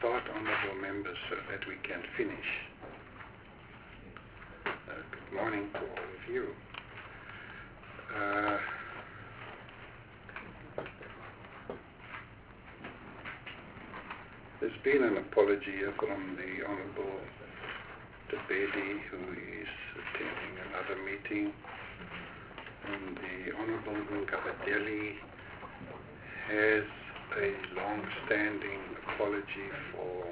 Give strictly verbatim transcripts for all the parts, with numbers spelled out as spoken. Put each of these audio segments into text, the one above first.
start, honourable members, so that we can finish. Uh, good morning to all of you. Uh, there's been an apology here from the Honourable Tebedi, who is attending another meeting, and the Honourable Nkabadeli has a long-standing apology for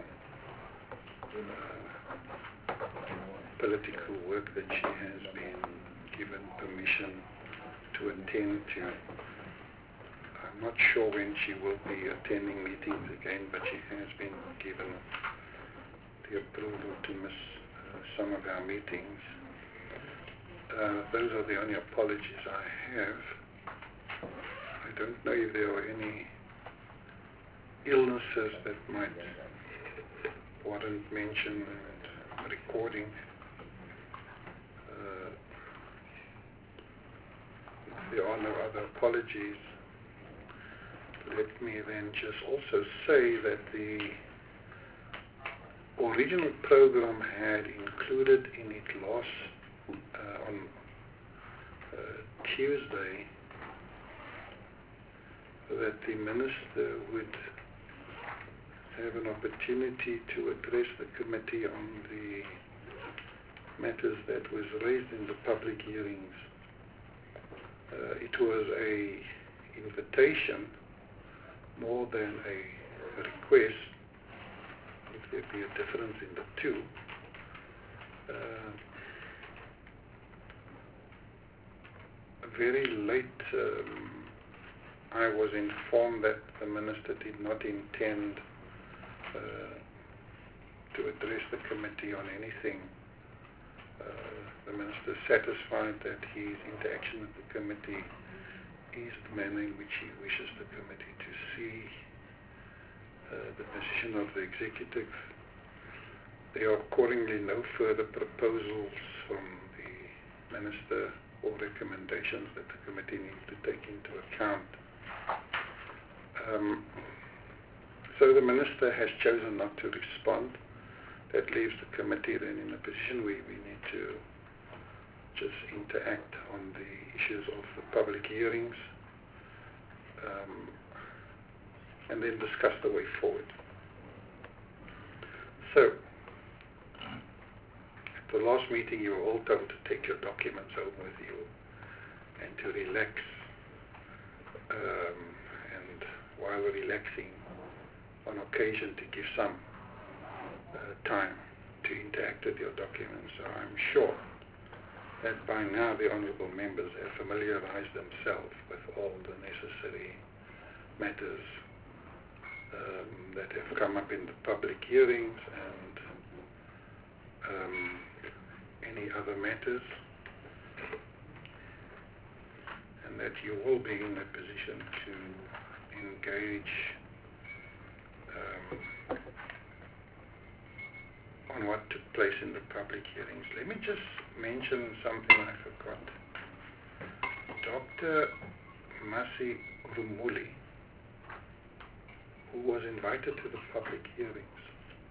uh, political work that she has been given permission to attend to. I'm not sure when she will be attending meetings again, but she has been given the approval to miss uh, some of our meetings. Uh, those are the only apologies I have. I don't know if there are any illnesses that might warrant mention and recording. Uh, if there are no other apologies, let me then just also say that the original program had included in it last uh, on uh, Tuesday that the minister would have an opportunity to address the committee on the matters that was raised in the public hearings. Uh, it was a invitation more than a request, if there be a difference in the two. Uh, very late um, I was informed that the minister did not intend uh, to address the committee on anything. Uh, the minister is satisfied that his interaction with the committee is the manner in which he wishes the committee to see uh, the position of the executive. There are accordingly no further proposals from the minister or recommendations that the committee needs to take into account. Um, so the minister has chosen not to respond. That leaves the committee then in a position where we need to just interact on the issues of the public hearings um, and then discuss the way forward. So, at the last meeting you were all told to take your documents home with you and to relax. Um, and while relaxing, on occasion to give some uh, time to interact with your documents. So I'm sure that by now the honourable members have familiarized themselves with all the necessary matters um, that have come up in the public hearings and um, any other matters, and that you will be in a position to engage um, on what took place in the public hearings. Let me just mention something I forgot. Doctor Masi Rumuli, who was invited to the public hearings,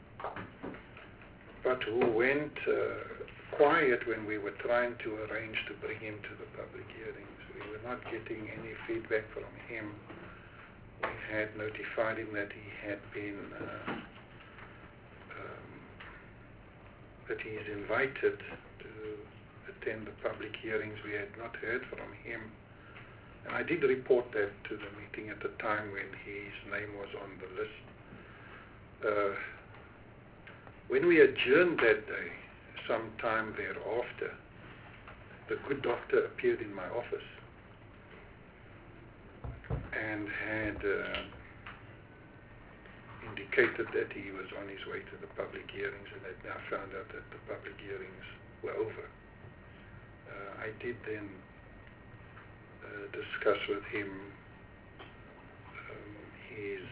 but who went uh, quiet when we were trying to arrange to bring him to the public hearings. We were not getting any feedback from him. We had notified him that he had been uh, um, that he is invited to attend the public hearings. We had not heard from him, and I did report that to the meeting at the time when his name was on the list. Uh, when we adjourned that day, sometime thereafter, the good doctor appeared in my office and had uh, indicated that he was on his way to the public hearings, and had now found out that the public hearings were over. Uh, I did then uh, discuss with him um, his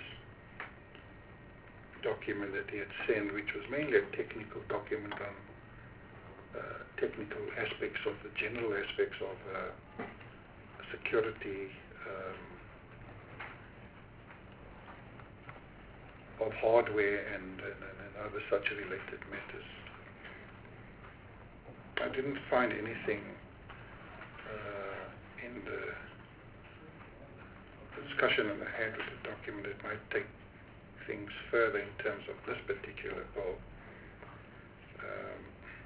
document that he had sent, which was mainly a technical document on uh, technical aspects of the general aspects of uh, security um, of hardware and, and, and other such related matters. I didn't find anything uh, in the discussion that I had with the document that might take things further in terms of this particular bill. Um,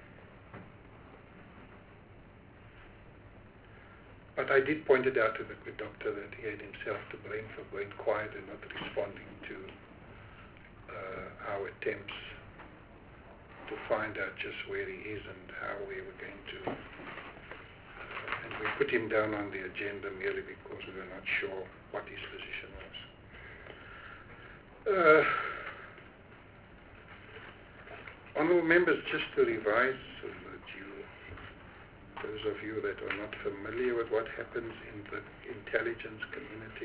but I did point it out to the good doctor that he had himself to blame for going quiet and not responding to uh, our attempts to find out just where he is and how we were going to, uh, and we put him down on the agenda merely because we were not sure what his position was. Uh, honourable members, just to revise so that you, those of you that are not familiar with what happens in the intelligence community,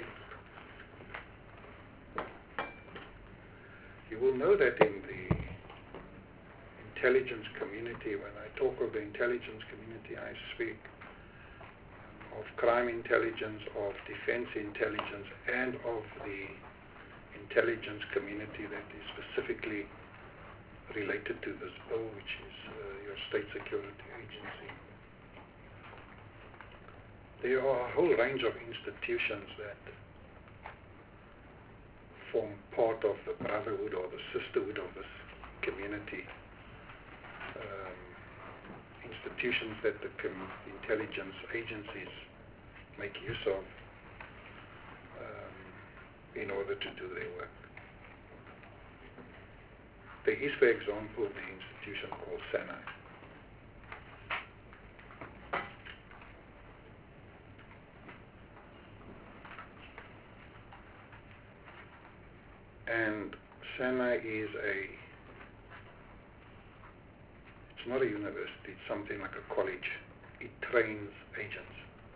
you will know that in the intelligence community, when I talk of the intelligence community, I speak of crime intelligence, of defense intelligence, and of the intelligence community that is specifically related to this bill, which is uh, your state security agency. There are a whole range of institutions that form part of the brotherhood or the sisterhood of this community. Um, institutions that the com- intelligence agencies make use of um, in order to do their work. There is, for example, the institution called SANAI. And SANAI is a It's not a university, it's something like a college. It trains agents.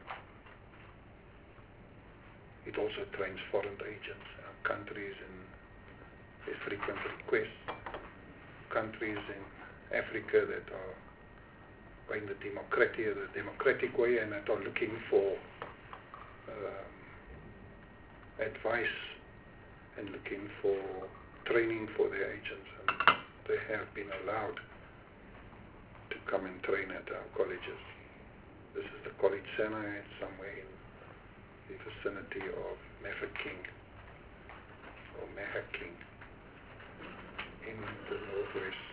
It also trains foreign agents. Our countries in a frequent request, countries in Africa that are going the democratic, the democratic way and that are looking for um, advice and looking for training for their agents, and they have been allowed to come and train at our colleges. This is the college SANAI, somewhere in the vicinity of Mafeking or Mahakeng in the northwest.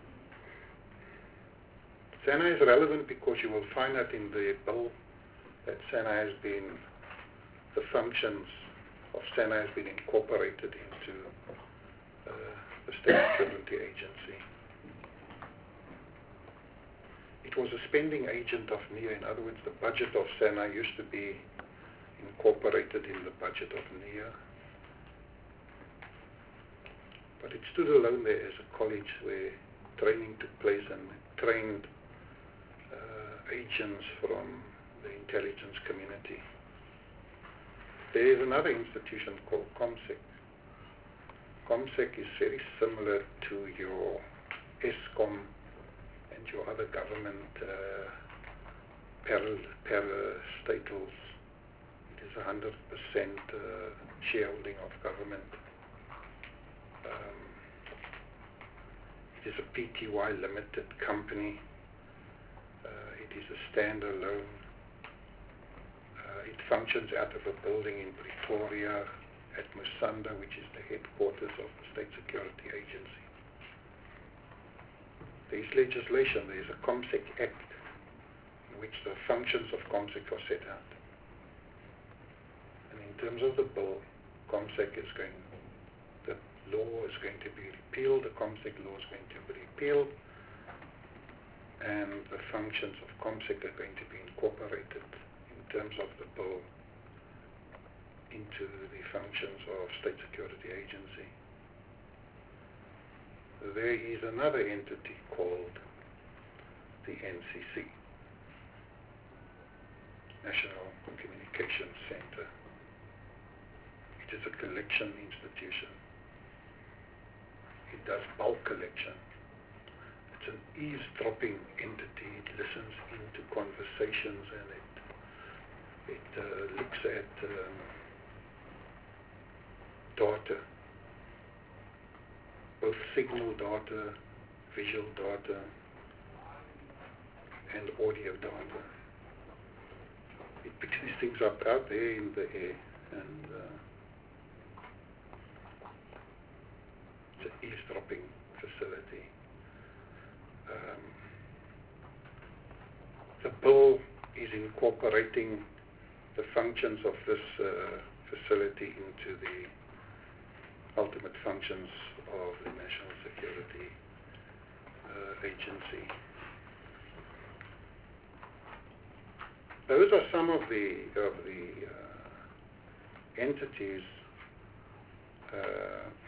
SANAI is relevant because you will find that in the bill that SANAI has been, the functions of SANAI has been incorporated into uh, the State Security Agency. It was a spending agent of N I A. In other words, the budget of SANAI used to be incorporated in the budget of N I A. But it stood alone there as a college where training took place and trained uh, agents from the intelligence community. There is another institution called COMSEC. COMSEC is very similar to your ESCOM and your other government uh, parastatals. It is one hundred percent uh, shareholding of government. Um, it is a P T Y limited company. Uh, it is a standalone. Uh, it functions out of a building in Pretoria at Musanda, which is the headquarters of the State Security Agency. There is legislation, there is a COMSEC Act in which the functions of COMSEC are set out. And in terms of the bill, COMSEC is going, the law is going to be repealed, the COMSEC law is going to be repealed, and the functions of COMSEC are going to be incorporated in terms of the bill into the functions of State Security Agency. There is another entity called the N C C, National Communications Center. It is a collection institution. It does bulk collection. It's an eavesdropping entity. It listens into conversations and it it uh, looks at um, data both signal data, visual data, and audio data. It picks these things up out there in the air, and uh, it's an eavesdropping facility. Um, the bill is incorporating the functions of this uh, facility into the ultimate functions of the National Security uh, Agency. Those are some of the of the uh, entities uh,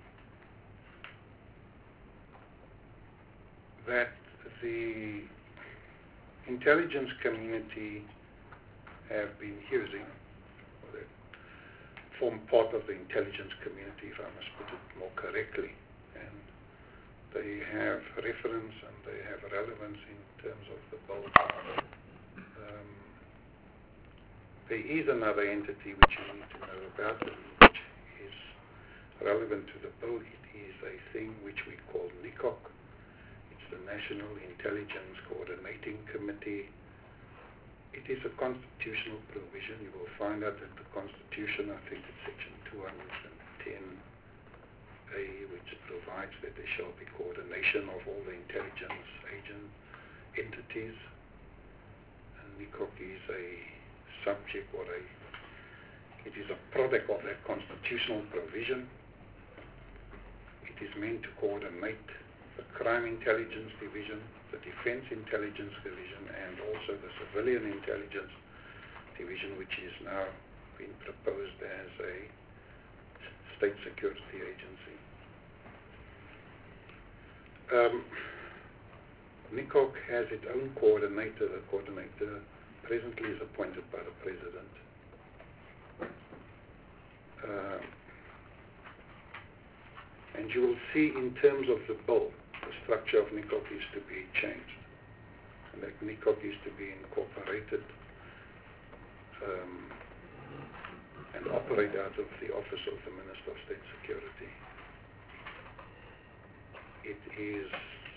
that the intelligence community have been using, or they form part of the intelligence community, if I must put it more correctly, and they have reference and they have relevance in terms of the bill. Um, there is another entity which you need to know about, and which is relevant to the bill. It is a thing which we call N I C O C. It's the National Intelligence Coordinating Committee. It is a constitutional provision. You will find out that the Constitution, I think it's section two hundred ten A, which provides that there shall be coordination of all the intelligence agent entities. And N I C O C is a subject, or a, it is a product of that constitutional provision. It is meant to coordinate the Crime Intelligence Division, the Defense Intelligence Division, and also the Civilian Intelligence Division, which is now being proposed as a state security agency. Um, N I C O C has its own coordinator. The coordinator presently is appointed by the President. Uh, and you will see in terms of the bill, the structure of N I C O C is to be changed, and that N I C O C is to be incorporated um, and operate out of the Office of the Minister of State Security. It is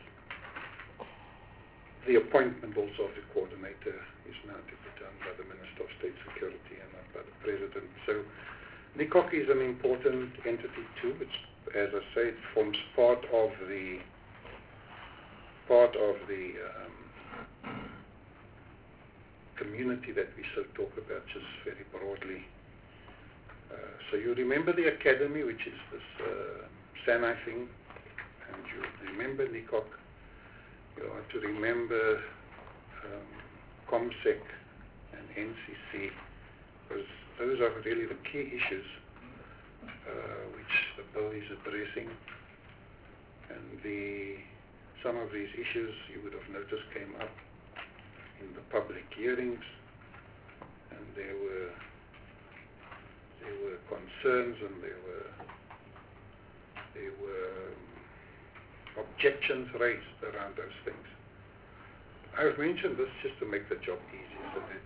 the appointment also of the coordinator is now to be done by the Minister of State Security and not by the President. So N I C O C is an important entity too. It's, as I say, it forms part of the part of the um, community that we so talk about just very broadly. Uh, so you remember the academy, which is this uh, SANI thing, and you remember N I C O C. You are to remember um, ComSec and N C C, because those are really the key issues uh, which the bill is addressing. And the some of these issues you would have noticed came up in the public hearings, and there were there were concerns and there were there were um, objections raised around those things. I've mentioned this just to make the job easier, so that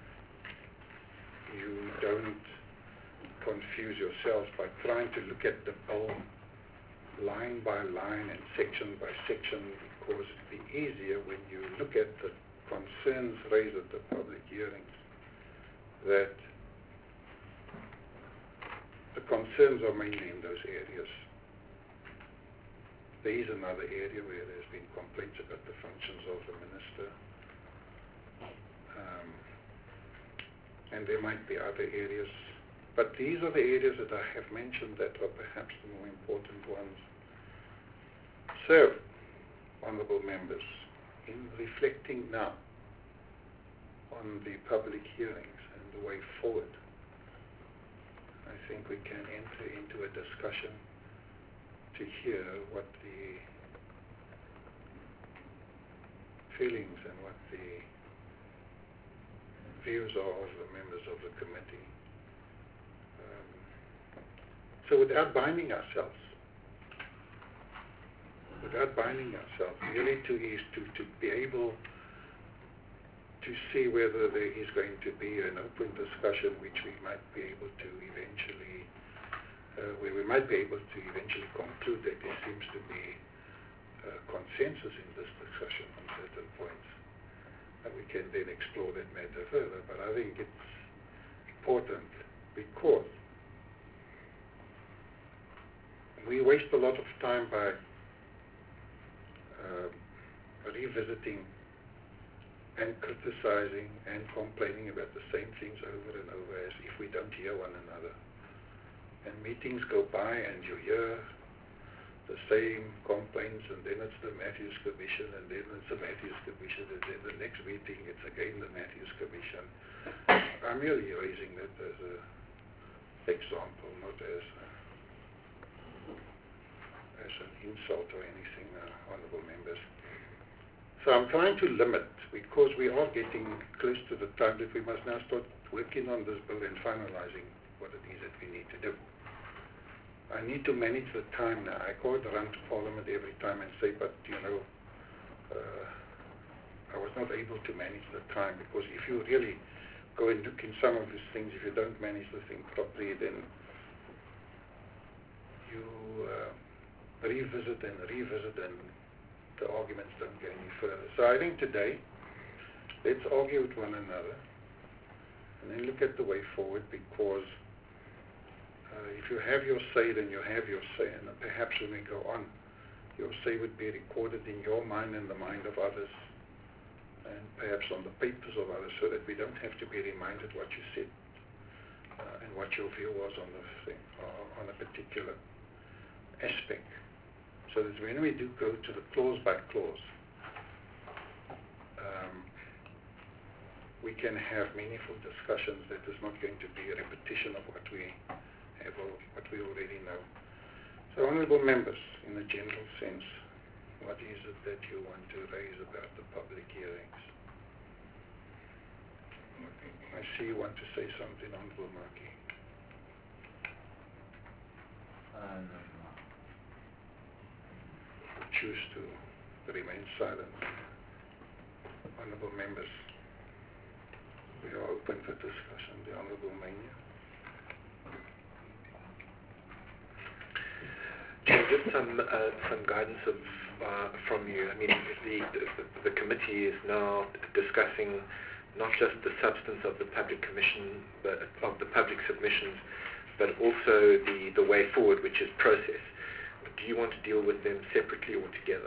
you don't confuse yourselves by trying to look at the bill line by line and section by section, because it'd be easier when you look at the concerns raised at the public hearings, that the concerns are mainly in those areas. There is another area where there's been complaints about the functions of the minister, um, and there might be other areas. But these are the areas that I have mentioned that are perhaps the more important ones. So, honorable members, in reflecting now on the public hearings and the way forward, I think we can enter into a discussion to hear what the feelings and what the views are of the members of the committee. So without binding ourselves, without binding ourselves, really to is to, to be able to see whether there is going to be an open discussion which we might be able to eventually, uh, where we we might be able to eventually conclude that there seems to be uh, consensus in this discussion on certain points. And we can then explore that matter further. But I think it's important because we waste a lot of time by uh, revisiting and criticizing and complaining about the same things over and over as if we don't hear one another. And meetings go by and you hear the same complaints, and then it's the Matthews Commission, and then it's the Matthews Commission, and then the next meeting it's again the Matthews Commission. I'm merely raising that as an example, not as a as an insult or anything, uh, honourable members. So I'm trying to limit, because we are getting close to the time that we must now start working on this bill and finalizing what it is that we need to do. I need to manage the time now. I can't run to Parliament every time and say, but you know, uh, I was not able to manage the time, because if you really go and look in some of these things, if you don't manage the thing properly, then you uh, revisit and revisit, and the arguments don't go any further. So I think today, let's argue with one another and then look at the way forward, because uh, if you have your say, then you have your say, and perhaps when we go on, your say would be recorded in your mind and the mind of others, and perhaps on the papers of others, so that we don't have to be reminded what you said uh, and what your view was on the thing, uh, on a particular aspect. So that when we do go to the clause by clause, um, we can have meaningful discussions that is not going to be a repetition of what we have or what we already know. So, honourable members, in a general sense, what is it that you want to raise about the public hearings? I see you want to say something, Honourable Markey. Uh, no. Choose to remain silent. Honourable members, we are open for discussion. The Honourable Mania. Chair, just some uh, some guidance of, uh, from you. I mean, the, the the committee is now discussing not just the substance of the public commission, but of the public submissions, but also the the way forward, which is process. Do you want to deal with them separately or together?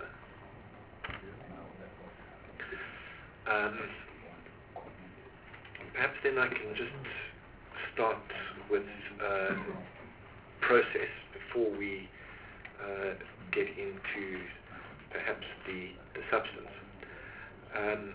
Um, perhaps then I can just start with uh, process before we uh, get into perhaps the, the substance. Um,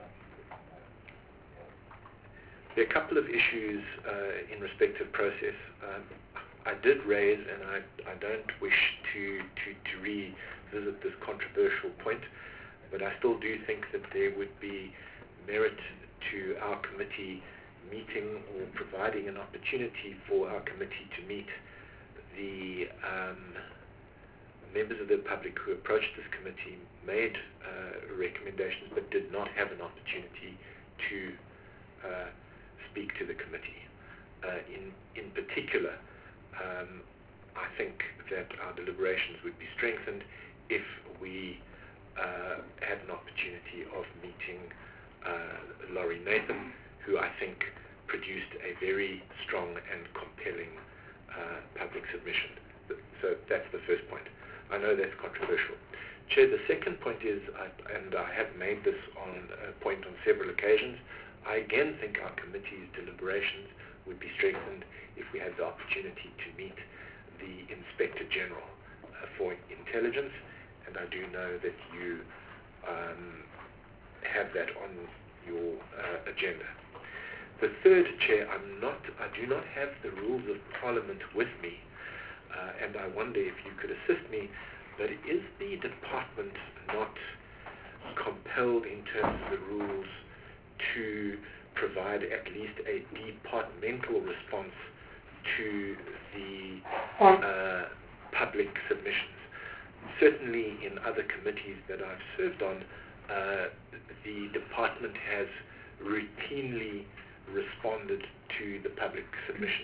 there are a couple of issues uh, in respect of process. Um, I did raise, and I, I don't wish to, to, to revisit this controversial point, but I still do think that there would be merit to our committee meeting or providing an opportunity for our committee to meet the um, members of the public who approached this committee, made uh, recommendations, but did not have an opportunity to uh, speak to the committee. Uh, in, in particular, Um, I think that our deliberations would be strengthened if we uh, had an opportunity of meeting uh, Laurie Nathan, who I think produced a very strong and compelling uh, public submission. So that's the first point. I know that's controversial. Chair, the second point is, I, and I have made this on a point on several occasions, I again think our committee's deliberations would be strengthened if we had the opportunity to meet the Inspector General uh, for Intelligence, and I do know that you um, have that on your uh, agenda. The third, Chair, I'm not, I do not have the rules of Parliament with me, uh, and I wonder if you could assist me, but is the department not compelled in terms of the rules to provide at least a departmental response to the uh, public submissions? Certainly in other committees that I've served on, uh, the department has routinely responded to the public submissions.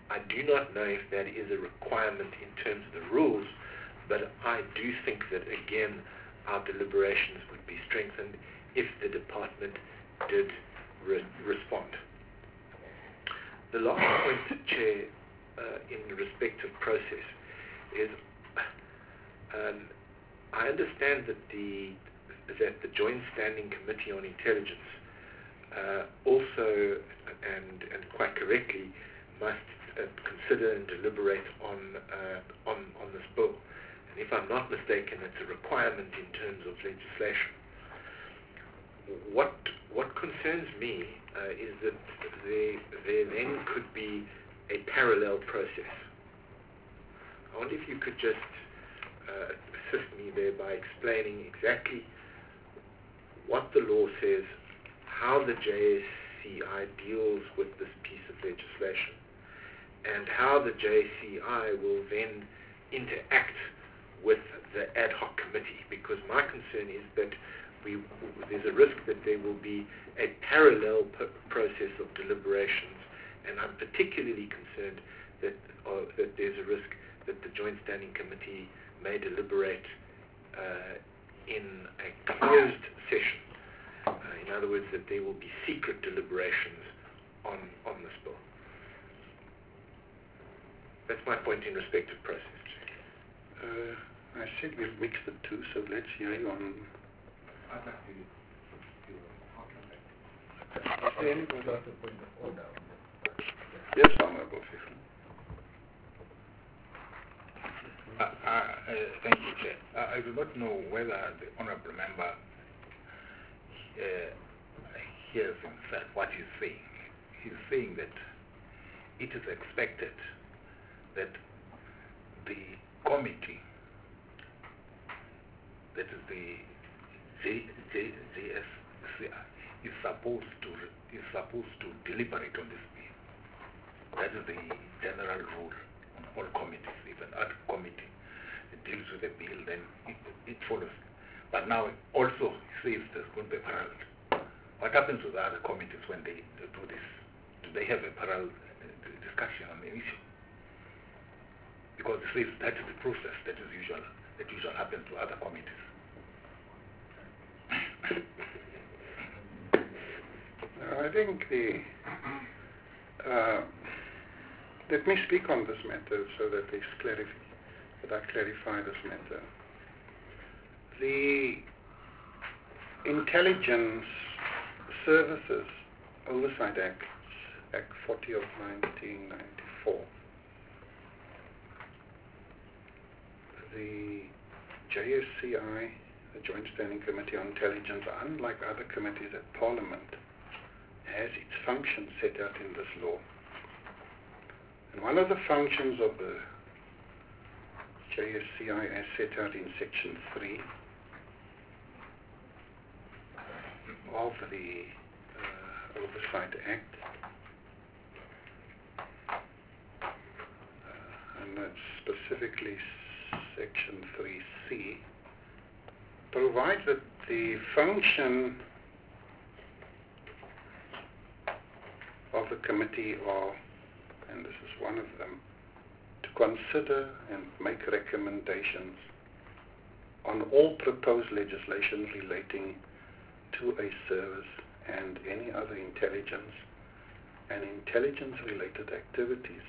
I do not know if that is a requirement in terms of the rules, but I do think that, again, our deliberations would be strengthened if the department did re- respond. The last point, Chair, uh, in the respective process is um, I understand that the that the Joint Standing Committee on Intelligence uh, also, and, and quite correctly, must uh, consider and deliberate on, uh, on, on this bill. And if I'm not mistaken, it's a requirement in terms of legislation. What, what concerns me uh, is that there, there then could be a parallel process. I wonder if you could just uh, assist me there by explaining exactly what the law says, how the J S C I deals with this piece of legislation, and how the J S C I will then interact with the ad hoc committee, because my concern is that we, there's a risk that there will be a parallel p- process of deliberations, and I'm particularly concerned that, uh, that there's a risk that the Joint Standing Committee may deliberate uh, in a closed session. Uh, in other words, that there will be secret deliberations on, on this bill. That's my point in respect of process. Uh, I said we'll mix the two, so let's hear you on... I'd like to do a comment. Is there anybody? Start a point of order on this. Yes, Honourable Fifi. Uh, uh, uh, thank you, Chair. Uh, I do not know whether the honourable member uh, hears himself what he's saying. He's saying that it is expected that the committee, that is the J, J, J S C I, is supposed to is supposed to deliberate on this bill. That is the general rule on all committees. If an ad committee deals with a bill, then it, it follows. But now it also says there's going to be a parallel. What happens with the other committees when they do this? Do they have a parallel discussion on the issue? Because it says that is the process that is usual, that usually happens to other committees. I think the... Uh, let me speak on this matter so that it's clarif- that I clarify this matter. The Intelligence Services Oversight Act, Act forty of nineteen ninety-four, the J S C I, the Joint Standing Committee on Intelligence, unlike other committees at Parliament, has its functions set out in this law. And one of the functions of the J S C I as set out in Section three of the uh, Oversight Act, uh, and that's specifically Section three C, provides that the function of the committee are, and this is one of them, to consider and make recommendations on all proposed legislation relating to a service and any other intelligence and intelligence-related activities,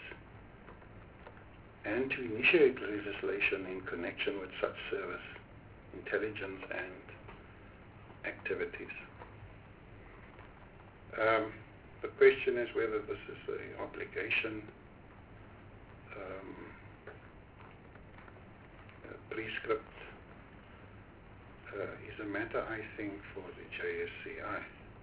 and to initiate legislation in connection with such service, intelligence, and activities. Um, the question is whether this is an obligation, um, a prescript, uh, is a matter, I think, for the J S C I.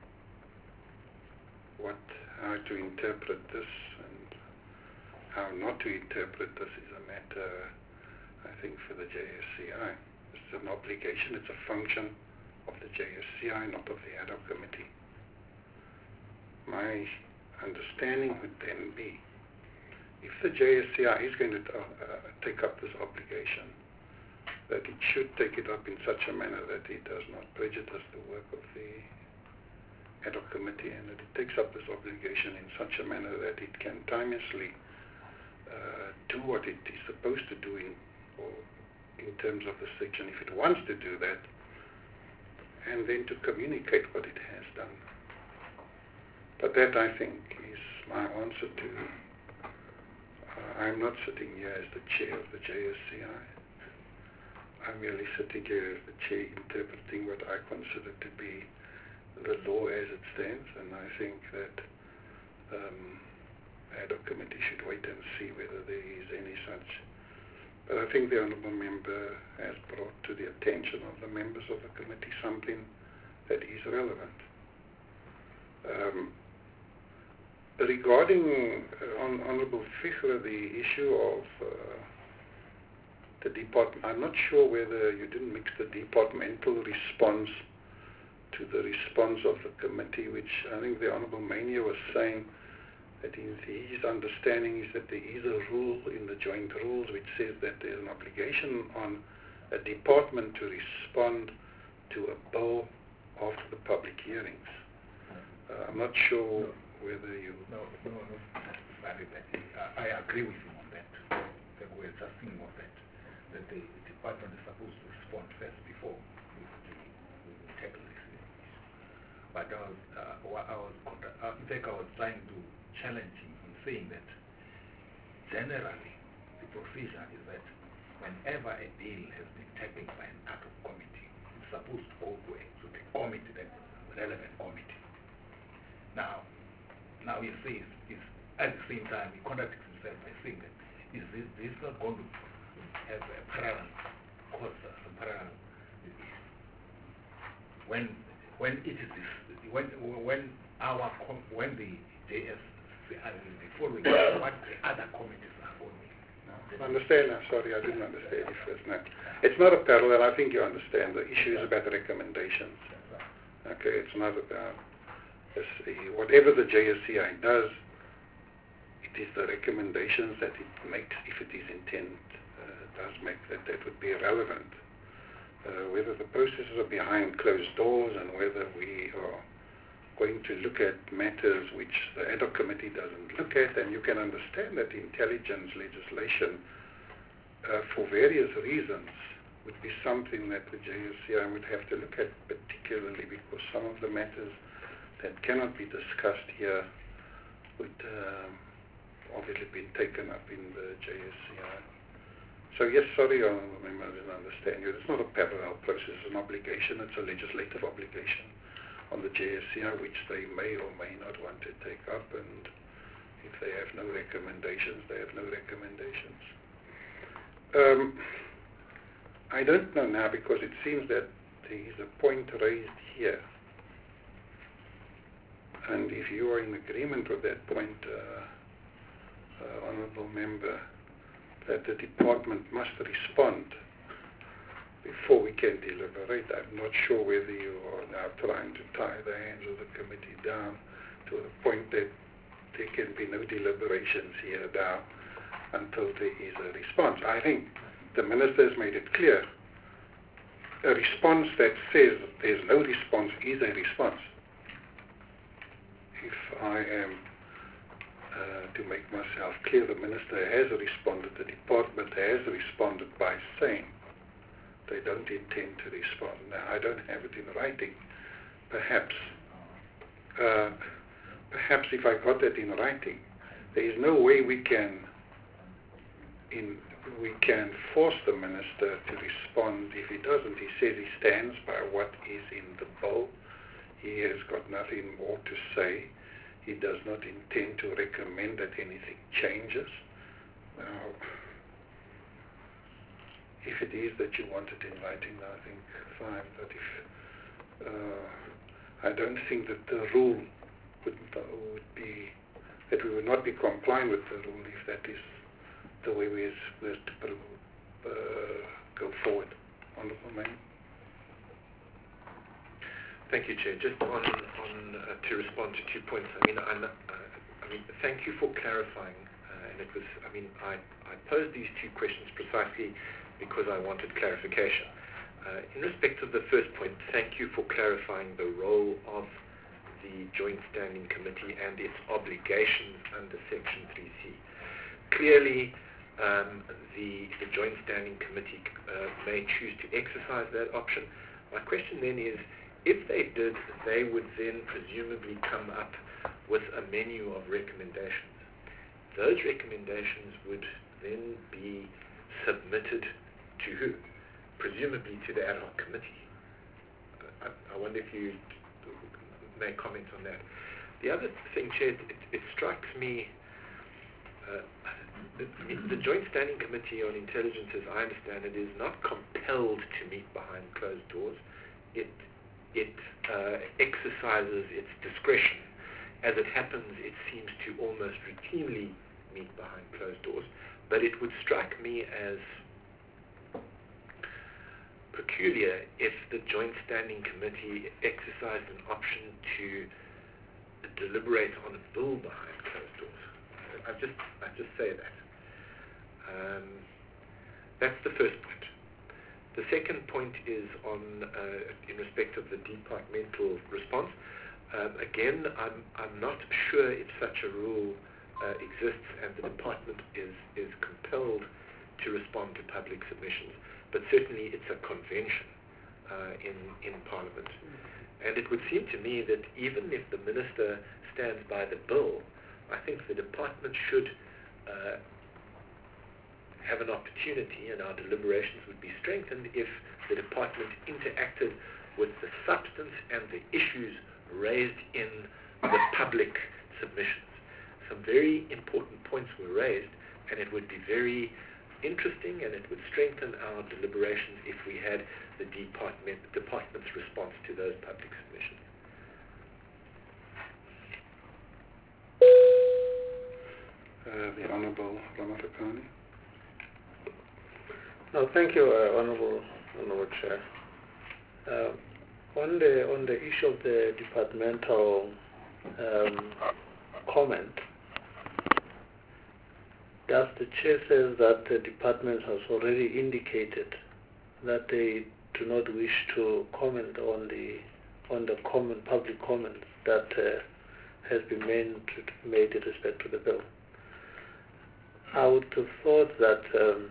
What, how to interpret this and how not to interpret this is a matter, I think, for the J S C I. It's an obligation, it's a function of the J S C I, not of the ad hoc committee. My understanding would then be, if the J S C I is going to uh, take up this obligation, that it should take it up in such a manner that it does not prejudice the work of the ad hoc committee, and that it takes up this obligation in such a manner that it can timeously uh, do what it is supposed to do in, or in terms of the section, if it wants to do that, and then to communicate what it has done. But that, I think, is my answer to, uh, I'm not sitting here as the chair of the J S C I. I'm merely sitting here as the chair interpreting what I consider to be the law as it stands, and I think that um, ad hoc committee should wait and see whether there is any such. But I think the Honourable Member has brought to the attention of the members of the committee something that is relevant. Um, regarding uh, on, Honourable Fichler, the issue of uh, the department, I'm not sure whether you didn't mix the departmental response to the response of the committee, which I think the Honourable Mania was saying that his, his understanding is that there is a rule in the joint rules which says that there's an obligation on a department to respond to a bill after the public hearings. Uh, I'm not sure no, whether you... No, no, no, very bad. I, I agree with him on that. That we're just thinking of that. That the department is supposed to respond first before we, we, we tackle this issue. But I was, uh, I was, uh, in fact, I was trying to challenge him in saying that generally the procedure is that whenever a bill has been tackled by an ad hoc committee, it's supposed to go to a, to the committee, that relevant committee. Now, now he says, is, at the same time, he contradicts himself by saying that is this, this is not going to have a parallel course, a parallel when when it is this, when when our com when the J S C I will be following what the other committees are following. I understand. I'm sorry, I didn't understand you first. No. It's not a parallel. I think you understand. The issue is about recommendations. Okay, it's not about this, whatever the J S C I does. It is the recommendations that it makes, if it is intent, uh, does make that that would be relevant. Uh, whether the processes are behind closed doors and whether we are going to look at matters which the ad hoc committee doesn't look at, and you can understand that intelligence legislation, uh, for various reasons, would be something that the J S C I would have to look at, particularly because some of the matters that cannot be discussed here would um, obviously been taken up in the J S C I. So yes, sorry, I didn't understand you. It's not a parallel process, it's an obligation, it's a legislative obligation on the J S C I, which they may or may not want to take up, and if they have no recommendations, they have no recommendations. Um, I don't know now, because it seems that there is a point raised here, and if you are in agreement with that point, uh, uh, Honourable Member, that the department must respond before we can deliberate. I'm not sure whether you are now trying to tie the hands of the committee down to the point that there can be no deliberations here now until there is a response. I think the Minister has made it clear. A response that says there's no response is a response. If I am Uh, to make myself clear, the Minister has responded, the Department has responded by saying they don't intend to respond. Now, I don't have it in writing. Perhaps, uh, perhaps if I got that in writing, there is no way we can, in, we can force the Minister to respond. If he doesn't, he says he stands by what is in the bill. He has got nothing more to say. He does not intend to recommend that anything changes. Now, if it is that you want it in writing, I think fine. But if uh, I don't think that the rule would, uh, would be that we would not be complying with the rule if that is the way we are to uh, go forward. Honourable Member. Thank you, Chair. Just on, on uh, to respond to two points. I mean, I'm, uh, I mean, thank you for clarifying. Uh, and it was, I mean, I, I posed these two questions precisely because I wanted clarification. Uh, in respect of the first point, thank you for clarifying the role of the Joint Standing Committee and its obligations under Section three C. clearly, um, the, the Joint Standing Committee uh, may choose to exercise that option. My question then is, if they did, they would then presumably come up with a menu of recommendations. Those recommendations would then be submitted to who? Presumably to the ad hoc committee. I, I wonder if you may comment on that. The other thing, Chair, it, it strikes me, uh, the, the Joint Standing Committee on Intelligence, as I understand it, is not compelled to meet behind closed doors. It, it uh, exercises its discretion. As it happens, it seems to almost routinely meet behind closed doors, but it would strike me as peculiar if the Joint Standing Committee exercised an option to deliberate on a bill behind closed doors. I just, I just say that. Um, that's the first point. The second point is on, uh, in respect of the departmental response. Um, again, I'm, I'm not sure if such a rule uh, exists and the department is, is compelled to respond to public submissions, but certainly it's a convention uh, in, in Parliament. And it would seem to me that even if the minister stands by the bill, I think the department should uh, have an opportunity, and our deliberations would be strengthened if the department interacted with the substance and the issues raised in the public submissions. Some very important points were raised, and it would be very interesting and it would strengthen our deliberations if we had the department, department's response to those public submissions. Uh, the Honourable Ramatakani. No, thank you, uh, Honourable, Honourable Chair. Uh, on the on the issue of the departmental um, comment, thus the Chair says that the department has already indicated that they do not wish to comment on the on the common public comments that uh, has been made, made in respect to the bill. I would have thought that um,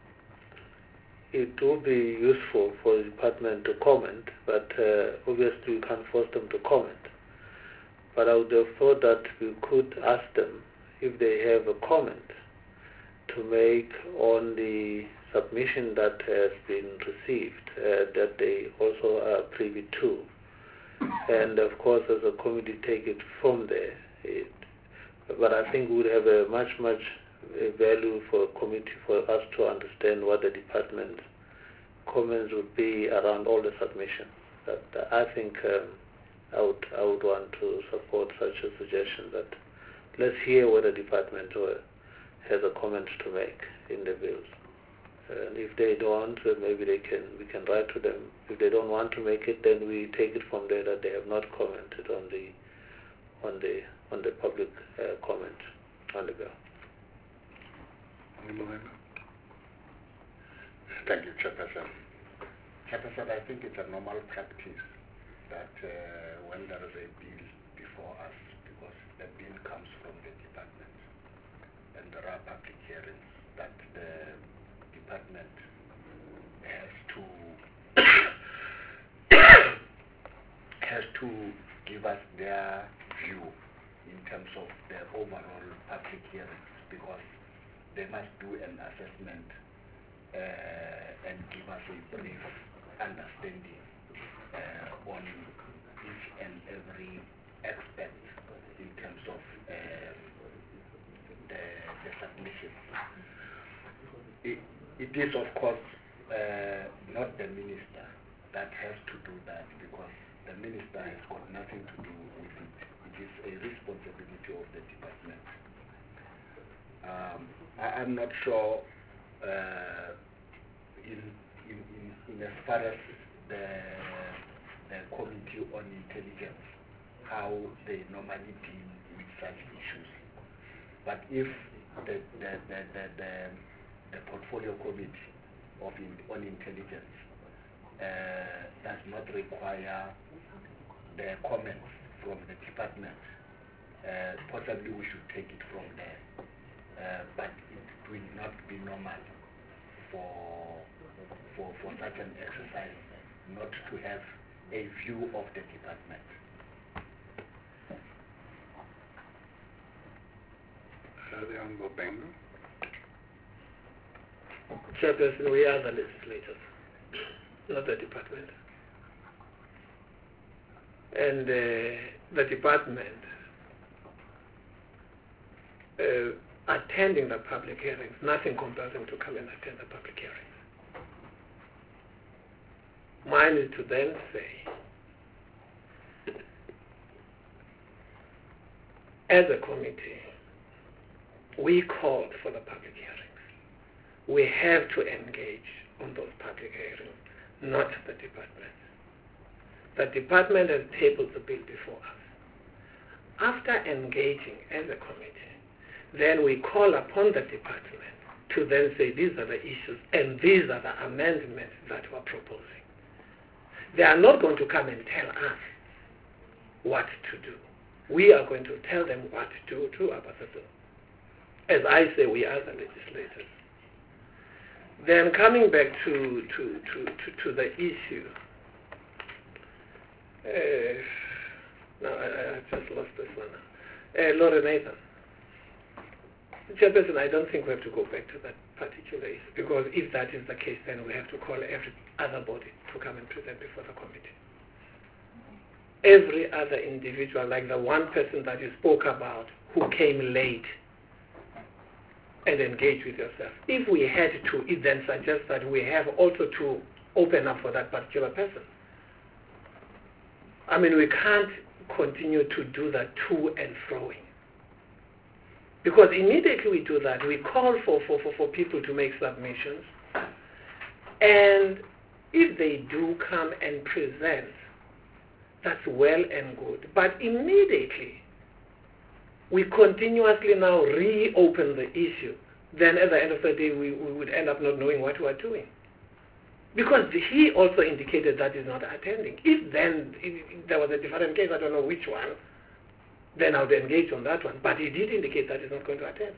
it would be useful for the department to comment, but uh, obviously you can't force them to comment. But I would have thought that we could ask them if they have a comment to make on the submission that has been received, uh, that they also are privy to. And of course, as a committee, take it from there. It, but I think we would have a much, much value for a committee for us to understand what the department's comments would be around all the submissions. But I think um, I would I would want to support such a suggestion that let's hear what the department has a comment to make in the bills. And if they don't, uh, maybe they can we can write to them. If they don't want to make it, then we take it from there that they have not commented on the on the on the public uh, comment on the bill. Thank you, Chairperson. Chairperson, I think it's a normal practice that uh, when there is a bill before us, because the bill comes from the department, and there are public hearings, that the department has to has to give us their view in terms of the overall public hearings, because they must do an assessment uh, and give us a brief understanding uh, on each and every aspect in terms of uh, the, the submission. It, it is, of course, uh, not the minister that has to do that, because the minister has got nothing to do with it. It is a responsibility of the department. Um, I, I'm not sure uh, in, in, in, in as far as the, the Committee on Intelligence, how they normally deal with such issues. But if the, the, the, the, the, the Portfolio Committee of in, on Intelligence uh, does not require the comments from the department, uh, possibly we should take it from there. uh, but it will not be normal for, for, for such an exercise not to have a view of the department. Uh, the Honorable Bengal. Chairperson, we are the legislators, not the department. And uh, the department uh, attending the public hearings, nothing compels them to come and attend the public hearings. Mine is to then say, as a committee, we called for the public hearings. We have to engage on those public hearings, not the department. The department has tabled the bill before us. After engaging as a committee, then we call upon the department to then say these are the issues and these are the amendments that we're proposing. They are not going to come and tell us what to do. We are going to tell them what to do about the bill. As I say, we are the legislators. Then coming back to, to, to, to, to the issue, uh, no, I, I just lost this one. Uh, Laura Nathan. Chairperson, I don't think we have to go back to that particular issue, because if that is the case, then we have to call every other body to come and present before the committee. Every other individual, like the one person that you spoke about who came late and engaged with yourself, if we had to, it then suggests that we have also to open up for that particular person. I mean, we can't continue to do that to and froing. Because immediately we do that, we call for, for, for, for people to make submissions, and if they do come and present, that's well and good. But immediately, we continuously now reopen the issue. Then at the end of the day, we, we would end up not knowing what we are doing. Because he also indicated that he's not attending. If then if there was a different case, I don't know which one, then I would engage on that one. But he did indicate that he's not going to attend.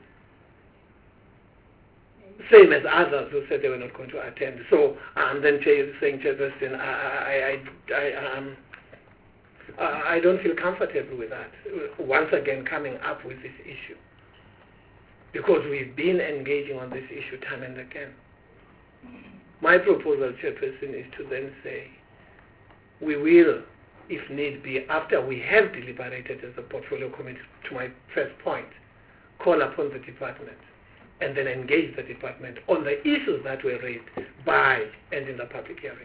Same as others who said they were not going to attend. So I'm then saying, Chairperson, I, I, I, um, I don't feel comfortable with that. Once again, coming up with this issue. Because we've been engaging on this issue time and again. My proposal, Chairperson, is to then say, we will, if need be, after we have deliberated as a portfolio committee, to my first point, call upon the department and then engage the department on the issues that were raised by and in the public hearing.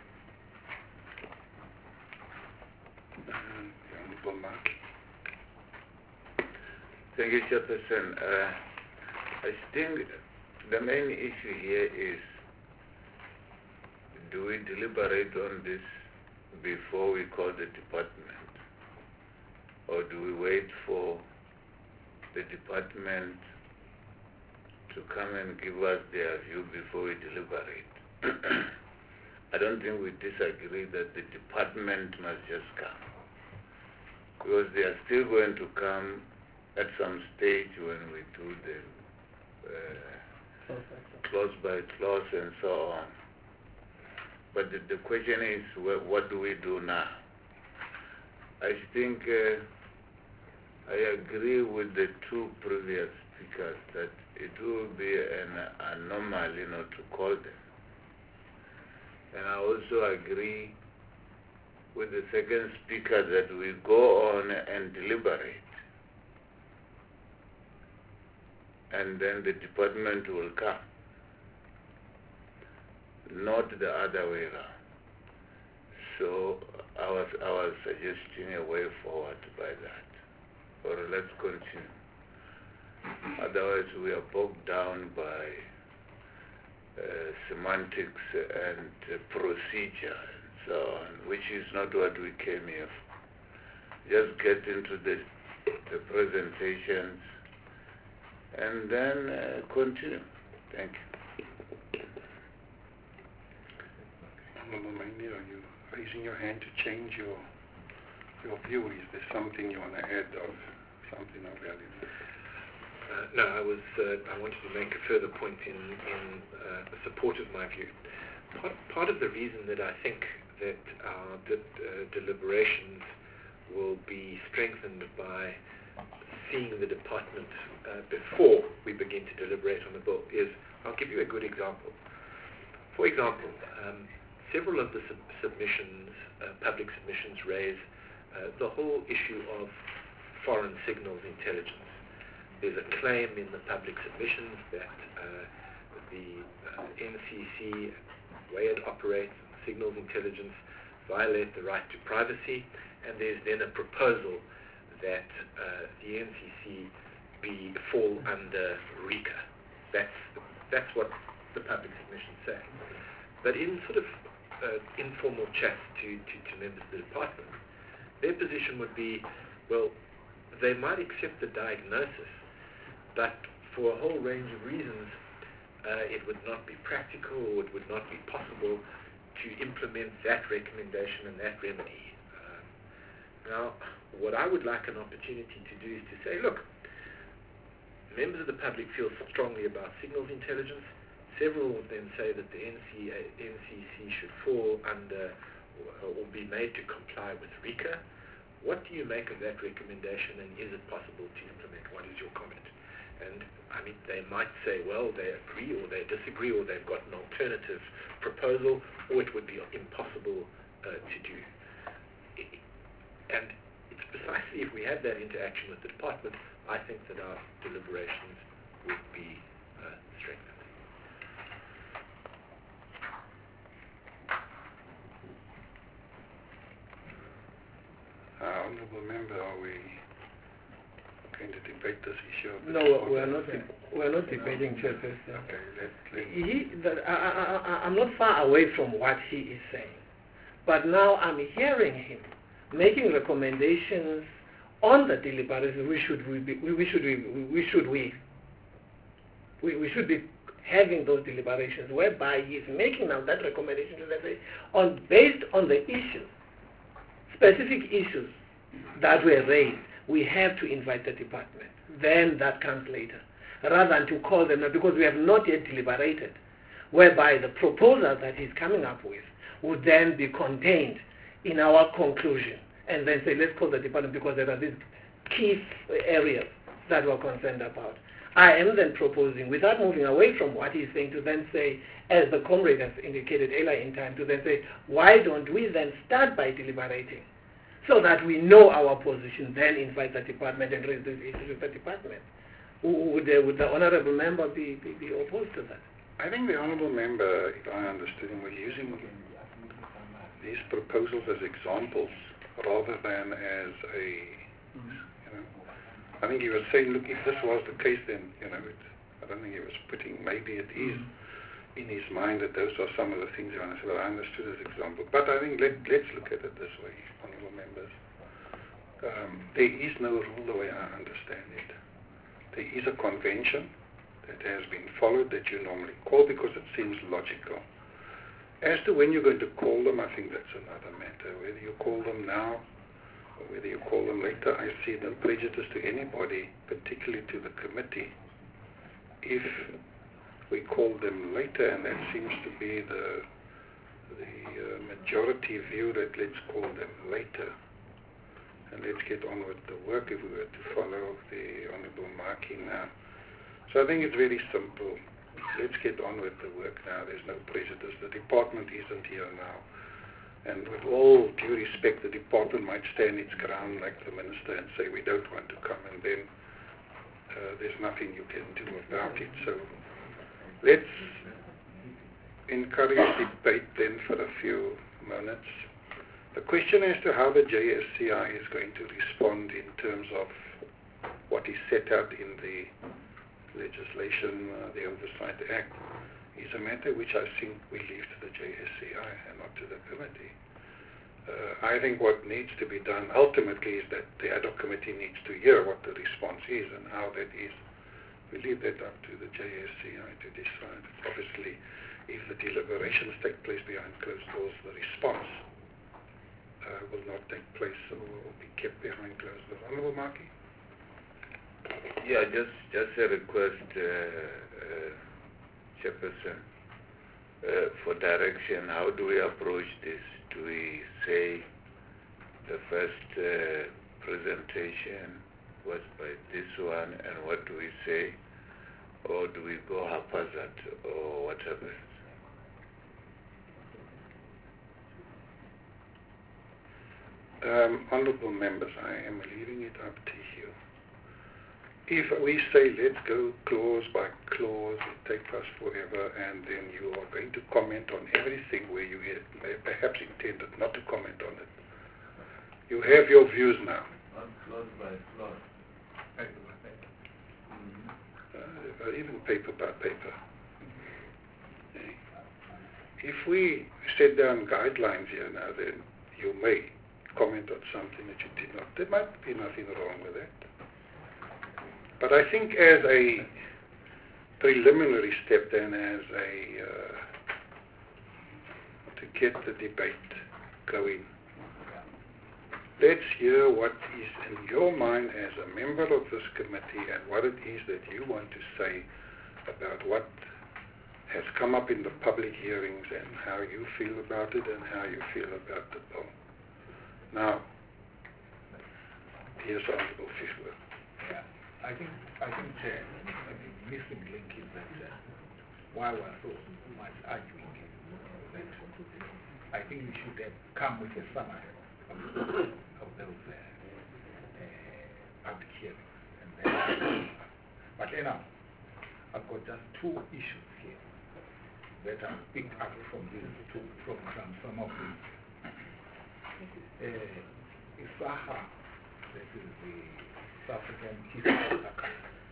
Thank you, Chairperson. Uh, I think the main issue here is, do we deliberate on this before we call the department? Or do we wait for the department to come and give us their view before we deliberate? I don't think we disagree that the department must just come, because they are still going to come at some stage when we do the uh, clause by clause and so on. But the, the question is, wh what do we do now? I think uh, I agree with the two previous speakers that it will be an anomaly, you know, to call them. And I also agree with the second speaker that we go on and deliberate. And then the department will come. Not the other way around. So I was, I was suggesting a way forward by that. Or let's continue. Otherwise we are bogged down by uh, semantics and uh, procedure and so on, which is not what we came here for. Just get into the, the presentations and then uh, continue. Thank you. Honorable Mainey, are you raising your hand to change your your view? Is there something you want to add of something of value? Uh, no, I was. Uh, I wanted to make a further point in in uh, support of my view. Part, part of the reason that I think that our de- uh, deliberations will be strengthened by seeing the department uh, before we begin to deliberate on the bill is, I'll give you a good example. For example, um, several of the sub- submissions, uh, public submissions, raise uh, the whole issue of foreign signals intelligence. There's a claim in the public submissions that uh, the uh, N C C, the way it operates, signals intelligence, violate the right to privacy, and there's then a proposal that uh, the N C C be fall under RICA. That's that's what the public submissions say. But in sort of uh, informal chats to, to, to members of the department, their position would be, well, they might accept the diagnosis, but for a whole range of reasons, uh, it would not be practical, or it would not be possible to implement that recommendation and that remedy. Um, now, what I would like an opportunity to do is to say, look, members of the public feel strongly about signals intelligence. Several of them say that the N C C should fall under or, or be made to comply with RICA. What do you make of that recommendation, and is it possible to implement? What is your comment? And I mean, they might say, well, they agree or they disagree, or they've got an alternative proposal, or it would be impossible uh, to do. And it's precisely if we have that interaction with the department, I think that our deliberations would be uh, strengthened. Uh, Honourable Member, are we going to debate this issue? Of the No, we are not. De- we are not debating, Chairperson. Okay, let, let He, that, I, I, I, I'm not far away from what he is saying, but now I'm hearing him making recommendations on the deliberations. We should we, be, we, we should we, we should we, we we should be having those deliberations whereby he is making now that recommendation to the on based on the issues, specific issues that were raised. We have to invite the department. Then that comes later, rather than to call them now, because we have not yet deliberated, whereby the proposal that he's coming up with would then be contained in our conclusion, and then say, let's call the department because there are these key areas that we're concerned about. I am then proposing, without moving away from what he's saying, to then say, as the comrade has indicated earlier in time, to then say, why don't we then start by deliberating, so that we know our position, then invite the department and raise these issues with the department. Would the, would the honourable member be, be, be opposed to that? I think the Honourable Member, if I understood him, was using these proposals as examples rather than as a, you know, I think he was saying, look, if this was the case, then, you know, it, I don't think he was putting, maybe it is in his mind that those are some of the things he wanted to say. Well, I understood as example. But I think let, let's look at it this way, Honourable Members. Um, there is no rule the way I understand it. There is a convention that has been followed that you normally call because it seems logical. As to when you're going to call them, I think that's another matter. Whether you call them now or whether you call them later, I see no prejudice to anybody, particularly to the committee, if we call them later, and that seems to be the, the uh, majority view, that let's call them later. And let's get on with the work if we were to follow the Honourable Markey now. So I think it's very simple. Let's get on with the work now. There's no prejudice. The department isn't here now. And with all due respect, the department might stand its ground like the Minister and say, we don't want to come, and then uh, there's nothing you can do about it. So let's encourage debate then for a few minutes. The question as to how the J S C I is going to respond in terms of what is set out in the legislation, uh, the Oversight Act, is a matter which I think we leave to the J S C I and not to the committee. Uh, I think what needs to be done ultimately is that the ad hoc committee needs to hear what the response is and how that is. We leave that up to the J S C I to decide. Obviously, if the deliberations take place behind closed doors, the response uh, will not take place or will be kept behind closed doors. Honourable Markey? Yeah, just just a request, uh, uh, Chairperson, uh, for direction. How do we approach this? Do we say the first uh, presentation was by this one, and what do we say? Or do we go haphazard, or whatever? Um, honorable members, I am leaving it up to you. If we say let's go clause by clause, it takes us forever, and then you are going to comment on everything where you may perhaps intended not to comment on it. You have your views now. Not clause by clause. Paper by paper. Uh, or even paper by paper. Okay. If we set down guidelines here now, then you may comment on something that you did not. There might be nothing wrong with that. But I think as a preliminary step then, as a uh, to get the debate going, let's hear what is in your mind as a member of this committee and what it is that you want to say about what has come up in the public hearings and how you feel about it and how you feel about the bill. Now, here's Honorable Fischler. Yeah, I think, I think, Chair, I think missing link is that uh, why we're so much arguing that I think we should have come with a summary of, of those uh, uh, public hearings. And then, but anyhow, I've got just two issues here that are picked up from these two, from, from some of these. Uh, Isaha, this is the South African Chief Attacker.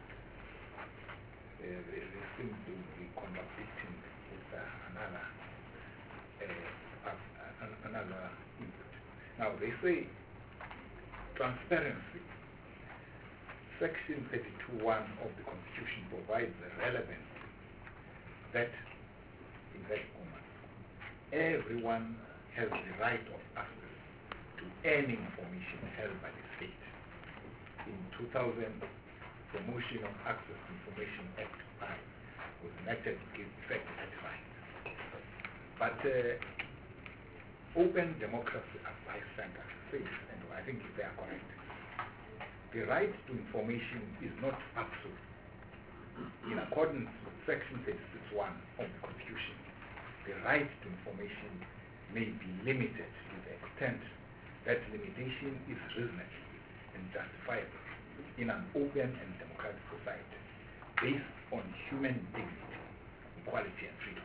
Uh, they, they seem to be contradicting with uh, another, uh, uh, another input. Now they say transparency. Section thirty-two point one of the Constitution provides the relevance that in that woman, everyone has the right of access to any information held by the state. In two thousand, Promotion of Access to Information Act five was enacted to give effect to that right. But uh, open democracy as Vice Center says, and I think they are correct, the right to information is not absolute. In accordance with Section thirty-six point one of the Constitution, the right to information may be limited to the extent that limitation is reasonable and justifiable in an open and democratic society based on human dignity, equality, and freedom.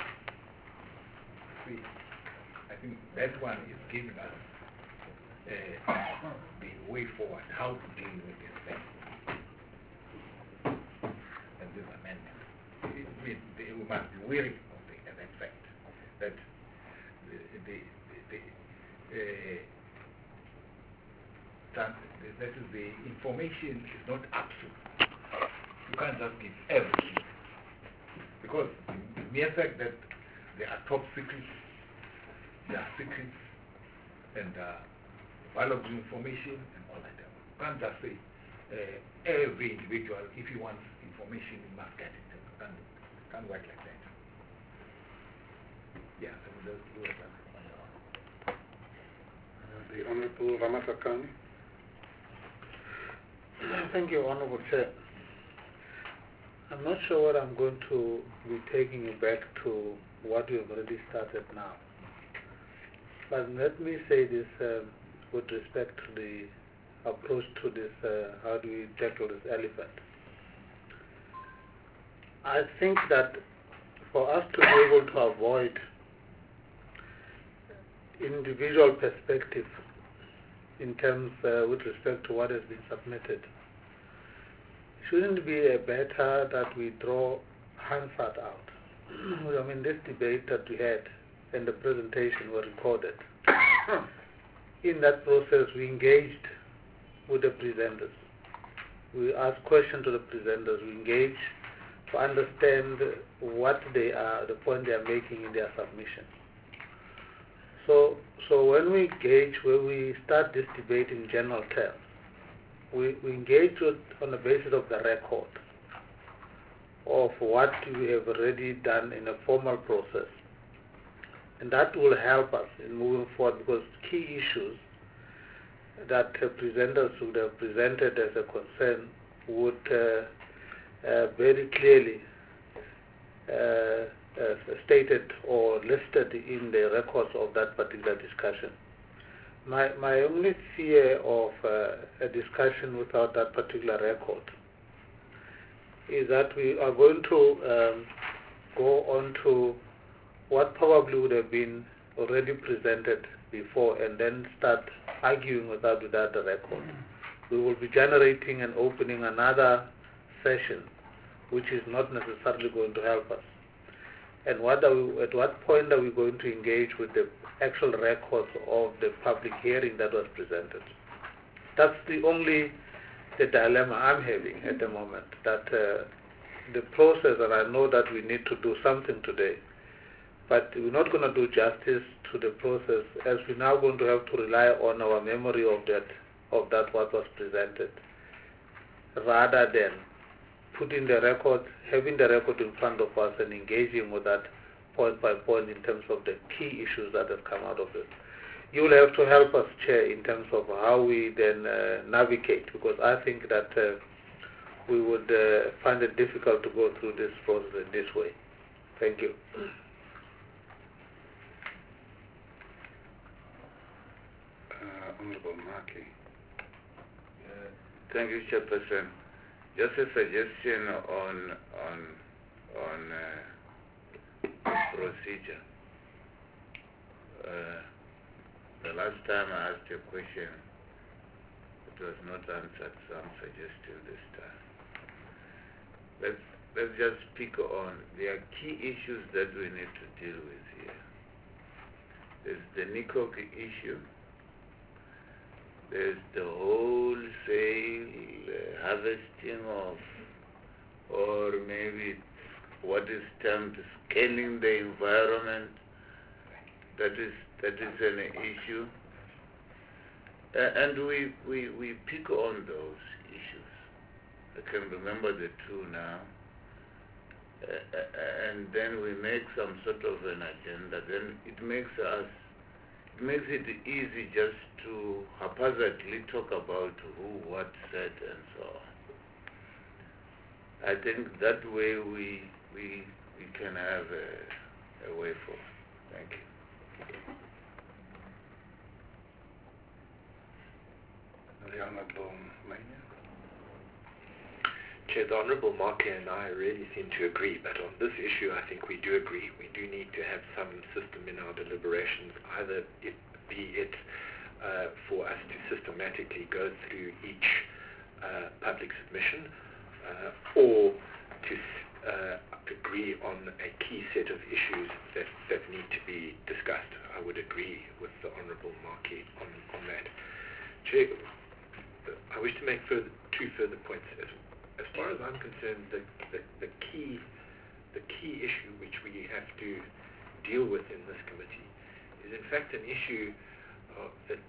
See, I think that one is giving us uh, the way forward, how to deal with this thing and this amendment. It, we, they, we must be wary of the, of the fact that the, the, the, the uh, that, that is the information is not absolute. You can't just give everything. Because the mere fact that there are top secrets, there are secrets, and uh, valuable information and all that. You can't just say uh, every individual, if he wants information, he must get it. You can't, can't work like that. Yeah, I will just do it on your own. Uh, the Honorable Ramathakane. Thank you, Honorable Chair. I'm not sure what I'm going to be taking you back to what we have already started now. But let me say this um, with respect to the approach to this, uh, how do we tackle this elephant. I think that for us to be able to avoid individual perspective in terms uh, with respect to what has been submitted, shouldn't it be a better that we draw Hansard out? I mean, this debate that we had and the presentation were recorded. In that process, we engaged with the presenters. We asked questions to the presenters. We engaged to understand what they are, the point they are making in their submission. So, so when we engage, when we start this debate in general terms, we, we engage with, on the basis of the record of what we have already done in a formal process. And that will help us in moving forward, because key issues that uh, presenters would have presented as a concern would uh, uh, very clearly uh, uh, stated or listed in the records of that particular discussion. My, my only fear of uh, a discussion without that particular record is that we are going to um, go on to what probably would have been already presented before and then start arguing without, without the record. We will be generating and opening another session which is not necessarily going to help us. And what are we, at what point are we going to engage with the actual records of the public hearing that was presented? That's the only the dilemma I'm having at the moment, that uh, the process, and I know that we need to do something today, but we're not going to do justice to the process, as we're now going to have to rely on our memory of that, of that what was presented, rather than putting the record, having the record in front of us and engaging with that point by point in terms of the key issues that have come out of it. You will have to help us, Chair, in terms of how we then uh, navigate, because I think that uh, we would uh, find it difficult to go through this process in this way. Thank you. Uh, Honorable Markey. Uh, thank you, Chairperson. Just a suggestion on on on uh, procedure. Uh, the last time I asked a question, it was not answered, so I'm suggesting this time. Let's let's just pick on. There are key issues that we need to deal with here. There's the N I C O C issue. There's the wholesale uh, harvesting of, or maybe what is termed scanning the environment. That is that is an issue. Uh, and we, we, we pick on those issues. I can remember the two now. Uh, and then we make some sort of an agenda. Then it makes us It makes it easy just to haphazardly talk about who, what said, and so on. I think that way we we we can have a, a way forward. Thank you. The Honorable Mania. Chair, the Honourable Markey and I really seem to agree, but on this issue I think we do agree. We do need to have some system in our deliberations, either it be it uh, for us to systematically go through each uh, public submission, uh, or to uh, agree on a key set of issues that, that need to be discussed. I would agree with the Honourable Markey on, on that. Chair, I wish to make further, two further points. As, as far as I'm concerned, the, the, the key the key issue which we have to deal with in this committee is in fact an issue of, that,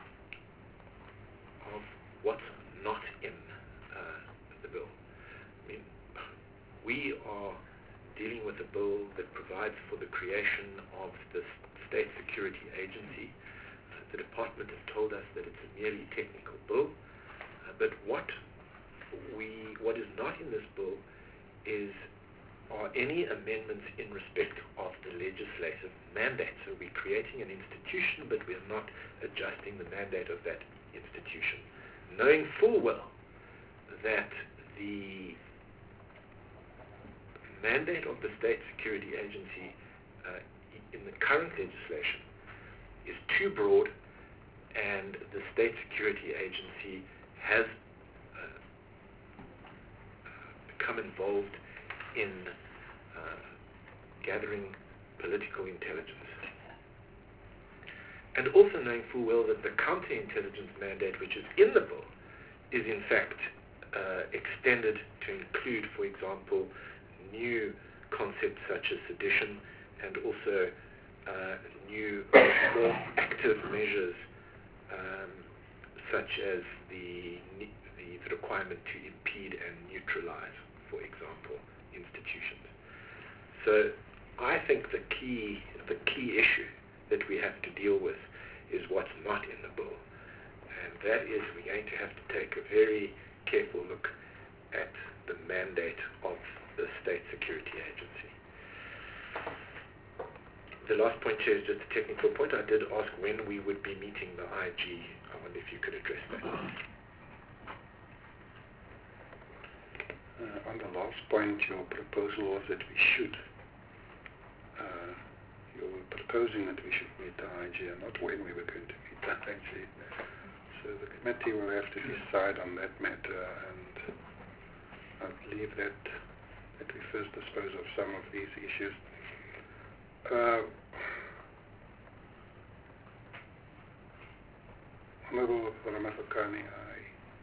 of what's not in uh, the bill. I mean, we are dealing with a bill that provides for the creation of the State Security Agency. Uh, the department has told us that it's a merely technical bill. Uh, but what we, what is not in this bill is are any amendments in respect of the legislative mandate. So we're creating an institution, but we're not adjusting the mandate of that institution, knowing full well that the mandate of the State Security Agency uh, in the current legislation is too broad, and the State Security Agency has become involved in uh, gathering political intelligence. And also knowing full well that the counterintelligence mandate, which is in the bill, is in fact uh, extended to include, for example, new concepts such as sedition, and also uh, new, more active measures um, such as the, the the, the requirement to impede and neutralize, for example, institutions. So I think the key, the key issue that we have to deal with is what's not in the bill. And that is we're going to have to take a very careful look at the mandate of the State Security Agency. The last point here is just a technical point. I did ask when we would be meeting the I G. I wonder if you could address that. Uh, on the last point, your proposal was that we should. Uh, you were proposing that we should meet the I G and not when we were going to meet the I G. So the committee will have to decide on that matter, and I believe that, that we first dispose of some of these issues. Uh, Honorable Ramafokani, I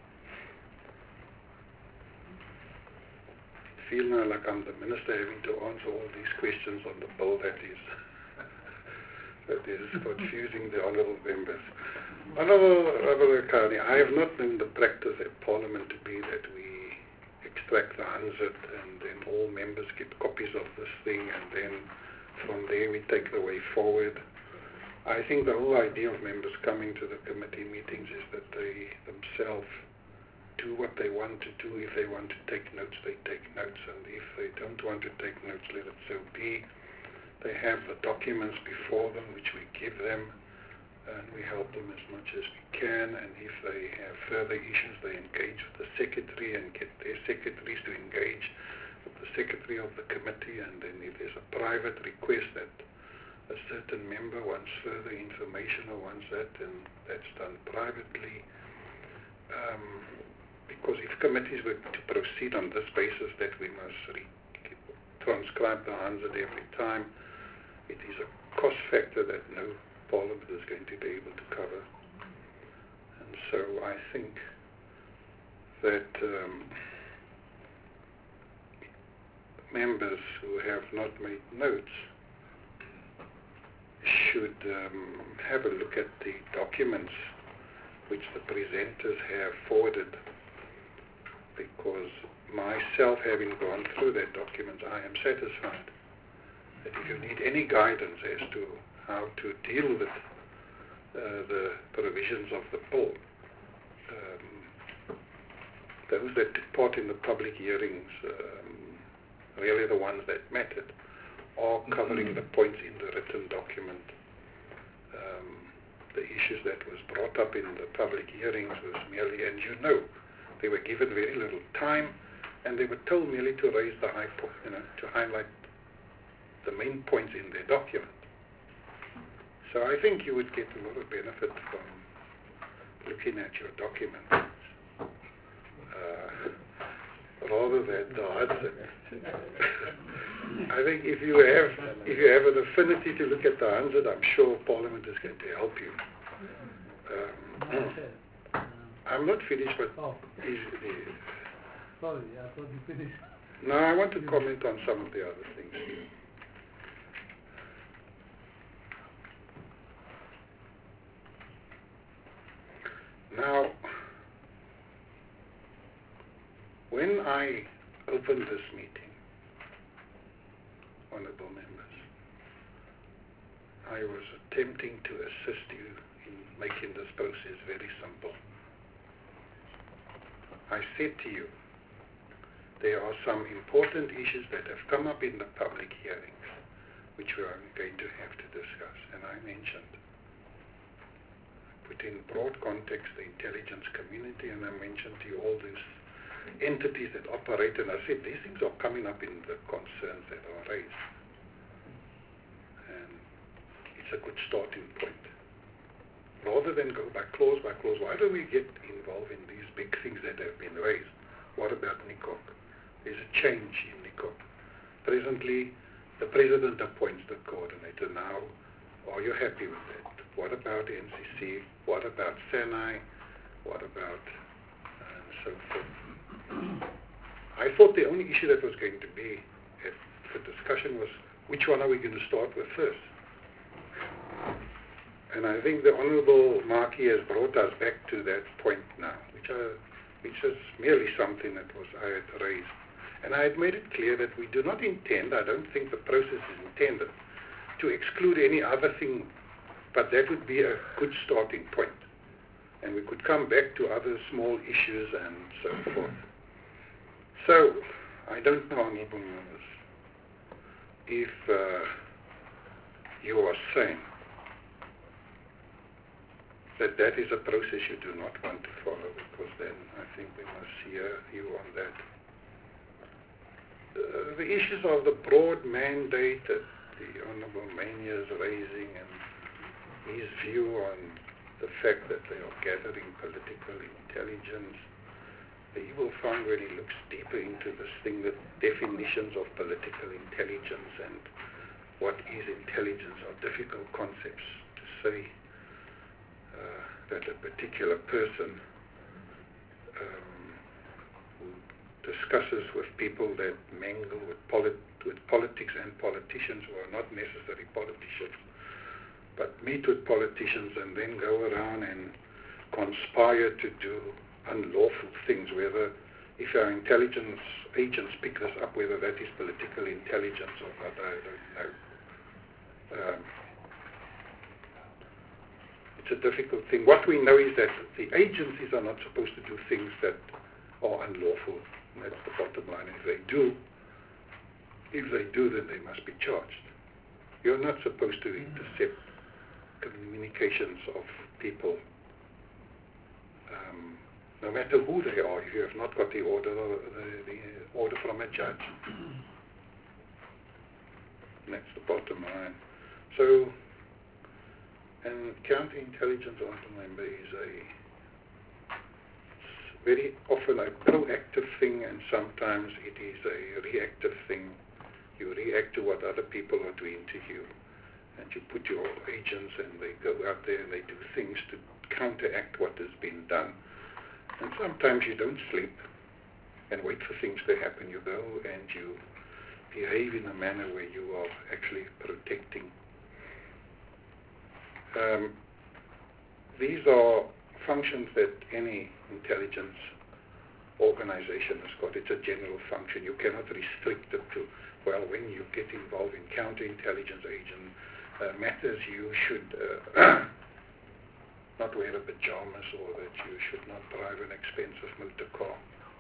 feel now like I'm the minister having to answer all these questions on the bill that is that is confusing the honourable members. Honourable Ramafokani, I have not known the practice at Parliament to be that we extract the Hansard and then all members get copies of this thing, and then from there we take the way forward. I think the whole idea of members coming to the committee meetings is that they themselves do what they want to do. If they want to take notes, they take notes, and if they don't want to take notes, let it so be. They have the documents before them, which we give them, and we help them as much as we can, and if they have further issues, they engage with the secretary and get their secretaries to engage with the secretary of the committee, and then if there's a private request that a certain member wants further information or wants that, then that's done privately. Um, because if committees were to proceed on this basis that we must re transcribe the Hansard every time, it is a cost factor that no Parliament is going to be able to cover. And so I think that um, members who have not made notes should um, have a look at the documents which the presenters have forwarded, because myself, having gone through their documents, I am satisfied that if you need any guidance as to how to deal with uh, the provisions of the bill, um, those that took part in the public hearings, um, really the ones that mattered, are covering the points in the written document. Um, the issues that was brought up in the public hearings was merely, and you know, they were given very little time, and they were told merely to raise the high point, you know, to highlight the main points in their document. So I think you would get a lot of benefit from looking at your document, uh, rather than the Hudson. I think if you have if you have an affinity to look at the Hansard, I'm sure Parliament is going to help you. Um, I'm not finished, but Oh. is, is, Sorry, I thought you finished. no, I want to comment on some of the other things. Now, when I opened this meeting, honourable members, I was attempting to assist you in making this process very simple. I said to you, there are some important issues that have come up in the public hearings which we are going to have to discuss, and I mentioned, put in broad context, the intelligence community, and I mentioned to you all these entities that operate, and I said these things are coming up in the concerns that are raised. And it's a good starting point. Rather than go by clause by clause, why do we get involved in these big things that have been raised? What about N I C O C? There's a change in N I C O C. Presently, the President appoints the coordinator. Now, are you happy with that? What about N C C? What about S A N I? What about and so forth? I thought the only issue that was going to be if the discussion was which one are we going to start with first? And I think the Honourable Markey has brought us back to that point now, which I which is merely something that was I had raised. And I had made it clear that we do not intend, I don't think the process is intended, to exclude any other thing, but that would be a good starting point. And we could come back to other small issues and so forth. So, I don't know, Honourable Members, if uh, you are saying that that is a process you do not want to follow, because then I think we must hear you on that. Uh, the issues of the broad mandate that the Honourable Mania is raising and his view on the fact that they are gathering political intelligence, he will find when he looks deeper into this thing that definitions of political intelligence and what is intelligence are difficult concepts to say uh, that a particular person um, who discusses with people that mingle with, polit with politics and politicians who are not necessarily politicians, but meet with politicians and then go around and conspire to do unlawful things, whether if our intelligence agents pick this up, whether that is political intelligence or not, I don't know. Um, it's a difficult thing. What we know is that the agencies are not supposed to do things that are unlawful. And that's the bottom line. If they do, if they do, then they must be charged. You're not supposed to intercept communications of people, um, no matter who they are, if you have not got the order, the, the order from a judge. And that's the bottom line. So, and counterintelligence, I remember, is a very often a proactive thing, and sometimes it is a reactive thing. You react to what other people are doing to you, and you put your agents and they go out there and they do things to counteract what has been done. And sometimes you don't sleep and wait for things to happen. You go and you behave in a manner where you are actually protecting. Um, these are functions that any intelligence organization has got. It's a general function. You cannot restrict it to, well, when you get involved in counterintelligence agent uh, matters, you should uh, not wear a pajamas, or that you should not drive an expensive motor car.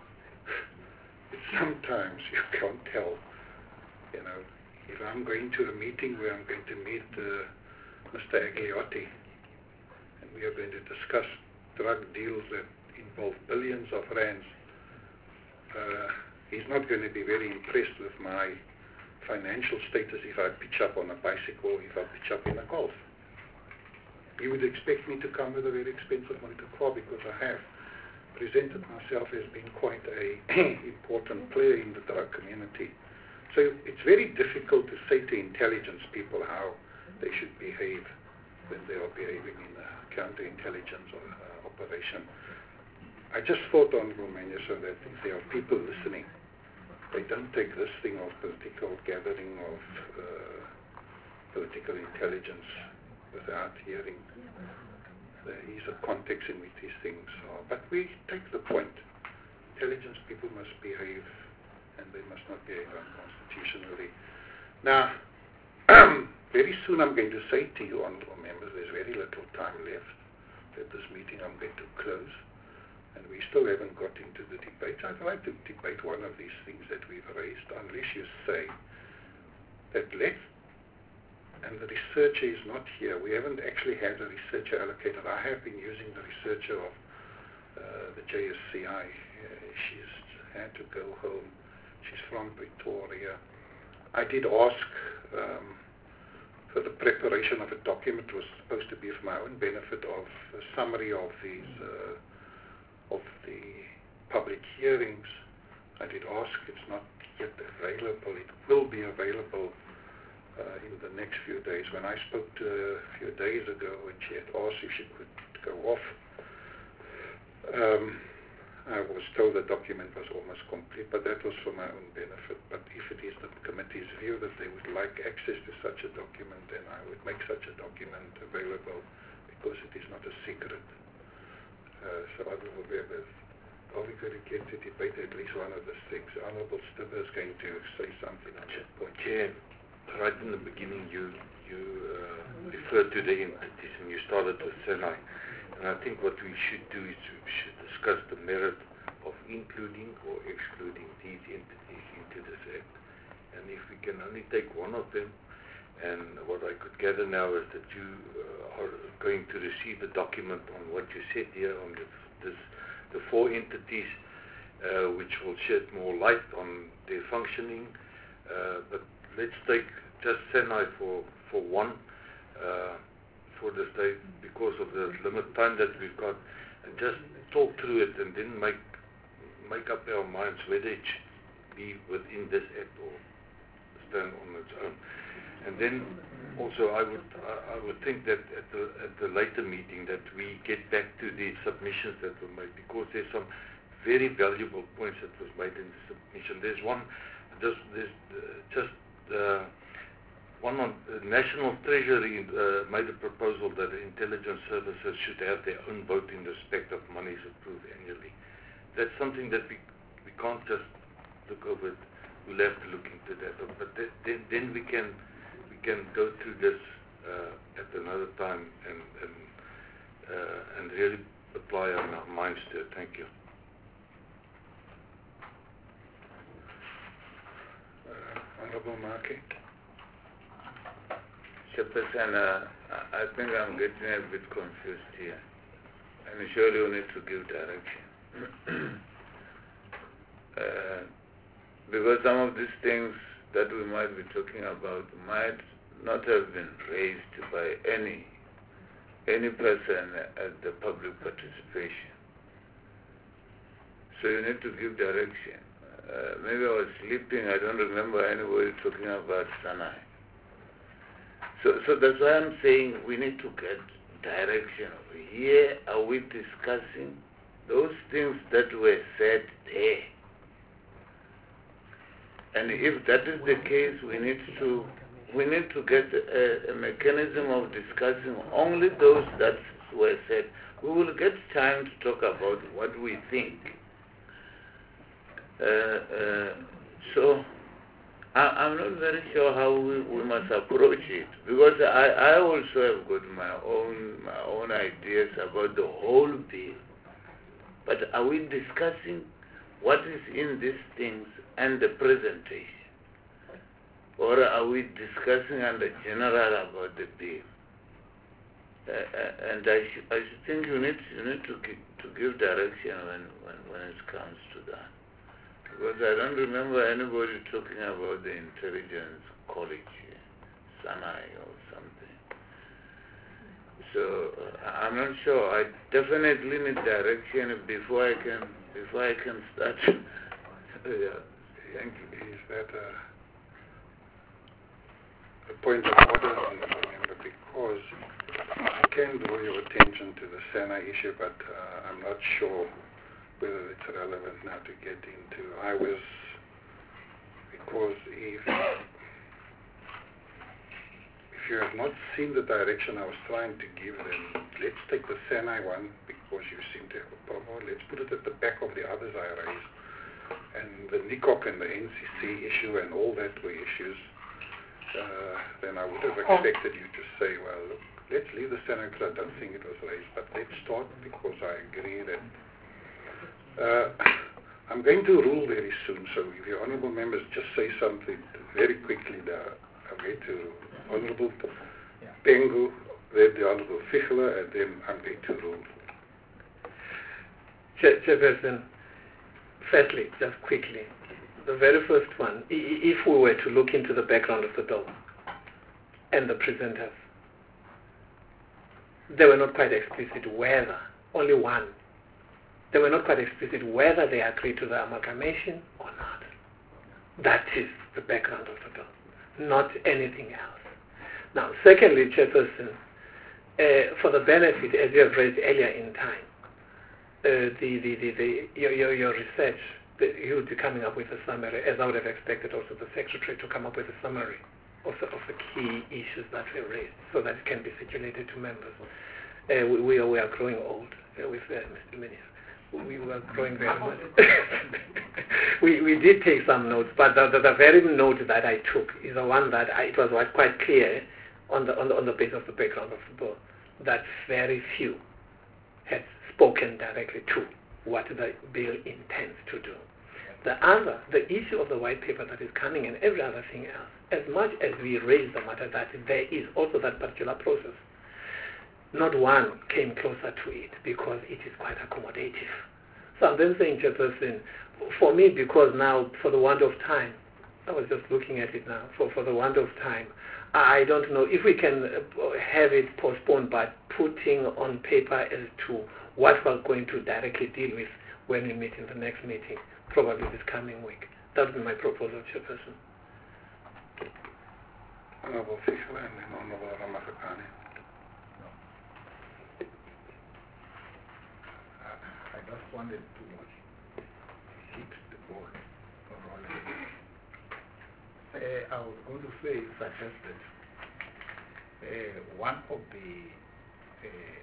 Sometimes you can't tell. You know, if I'm going to a meeting where I'm going to meet uh, Mister Agliotti, and we are going to discuss drug deals that involve billions of rands, uh, he's not going to be very impressed with my financial status if I pitch up on a bicycle, if I pitch up in a Golf. He would expect me to come with a very expensive motor car because I have presented myself as being quite a important player in the drug community. So it's very difficult to say to intelligence people how they should behave when they are behaving in a counterintelligence or, uh, operation. I just thought, Honourable Mania, so that if there are people listening, they don't take this thing of political gathering of uh, political intelligence without hearing. There is a context in which these things are. But we take the point. Intelligence people must behave, and they must not behave unconstitutionally. Now, very soon I'm going to say to you, honourable members, there's very little time left at this meeting. I'm going to close. And we still haven't got into the debate. I'd like to debate one of these things that we've raised, unless you say that let's, and the researcher is not here. We haven't actually had a researcher allocated. I have been using the researcher of uh, the J S C I. Uh, she's had to go home. She's from Pretoria. I did ask um, for the preparation of a document. It was supposed to be for my own benefit, of a summary of these uh, of the public hearings. I did ask. It's not yet available. It will be available uh, in the next few days. When I spoke to her a few days ago, and she had asked if she could go off, um, I was told the document was almost complete, but that was for my own benefit. But if it is the committee's view that they would like access to such a document, then I would make such a document available, because it is not a secret. Uh, so other members, are we going to get to debate at least one of the things? Honourable Stibbe is going to say something on that point. Chair, right in the beginning you you uh, referred to the entities and you started with Senai. And I think what we should do is we should discuss the merit of including or excluding these entities into this Act. And if we can only take one of them, and what I could gather now is that you uh, are going to receive a document on what you said here on this, this the four entities, uh, which will shed more light on their functioning. Uh, but let's take just Senai for, for one uh, for this day because of the limited time that we've got, and just talk through it and then make make up our minds whether it should be within this Act or stand on its own. And then also I would I, I would think that at the at the later meeting that we get back to the submissions that were made, because there's some very valuable points that was made in the submission. There's one, there's, there's uh, just uh, one on the National Treasury uh, made a proposal that the intelligence services should have their own vote in respect of monies approved annually. That's something that we we can't just look over. We'll have to look into that. But th then then we can. can go through this uh, at another time and and, uh, and really apply our minds to it. Thank you. Uh, Honourable Markey. Chairperson, uh, I think I'm getting a bit confused here. And surely you need to give direction. uh, because some of these things that we might be talking about might not have been raised by any any person at the public participation. So you need to give direction. Uh, maybe I was sleeping, I don't remember anybody talking about Senai. So, so that's why I'm saying we need to get direction. Here are we discussing those things that were said there. And if that is the case, we need to we need to get a, a mechanism of discussing only those that were said. We will get time to talk about what we think. Uh, uh, so I, I'm not very sure how we, we must approach it, because I, I also have got my own my own ideas about the whole bill. But are we discussing what is in these things and the presentation? Or are we discussing under general about the bill? Uh, uh, and I, sh I should think you need, you need to, gi to give direction when, when, when it comes to that. Because I don't remember anybody talking about the intelligence college, Senai or something. So uh, I'm not sure. I definitely need direction before I can before I can start. Yeah. Thank you. Is that a, a point of order, Honourable Member? Because I can draw your attention to the Senai issue, but uh, I'm not sure whether it's relevant now to get into. I was, because if if you have not seen the direction I was trying to give, then let's take the Senai one, because you seem to have a problem. Let's put it at the back of the others I raised. And the N I C O C and the N C C issue and all that were issues, uh, then I would have expected you to say, well, look, let's leave the Senai because I don't think it was raised, but let's start, because I agree that Uh, I'm going to rule very soon, so if your honourable members just say something very quickly now. I'm going to rule. Honourable Pengu, then the Honourable Fichler, and then I'm going to rule. Chair, Chairperson, firstly, just quickly, the very first one, if we were to look into the background of the bill and the presenters, they were not quite explicit whether, only one, they were not quite explicit whether they agreed to the amalgamation or not. That is the background of the bill, not anything else. Now, secondly, Chairperson, uh, for the benefit, as you have raised earlier in time, uh, the, the, the, the, your, your, your research, the, you would be coming up with a summary, as I would have expected also the Secretary to come up with a summary of the, of the key issues that were raised, so that it can be circulated to members. Uh, we, we, are, we are growing old uh, with uh, Mister Minister. we were growing very much. we, we did take some notes, but the, the, the very note that I took is the one that I, it was quite clear on the, on the on the basis of the background of football that very few had spoken directly to what the bill intends to do. The other, the issue of the white paper that is coming and every other thing else, as much as we raise the matter that there is also that particular process, not one came closer to it because it is quite accommodative. So I'm then saying, Chairperson, for me, because now, for the want of time, I was just looking at it now, for, for the want of time, I don't know if we can have it postponed by putting on paper as to what we're going to directly deal with when we meet in the next meeting, probably this coming week. That would be my proposal, Chairperson. Honorable Fischler and then Honorable Ramazakane. I just wanted to hit the ball rolling. Uh, I was going to say, suggest that uh, one of the uh,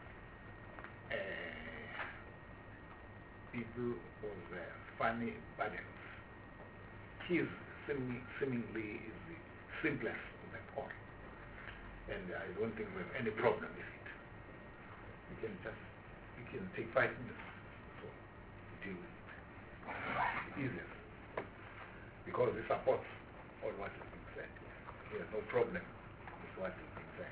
uh, people was uh, Fanny Badens. He is seeming, seemingly is the simplest of them all, and I don't think we have any problem with it. We can just we can take five minutes so to deal with it. It's easier because it supports all what is being said. He has no problem with what is being said.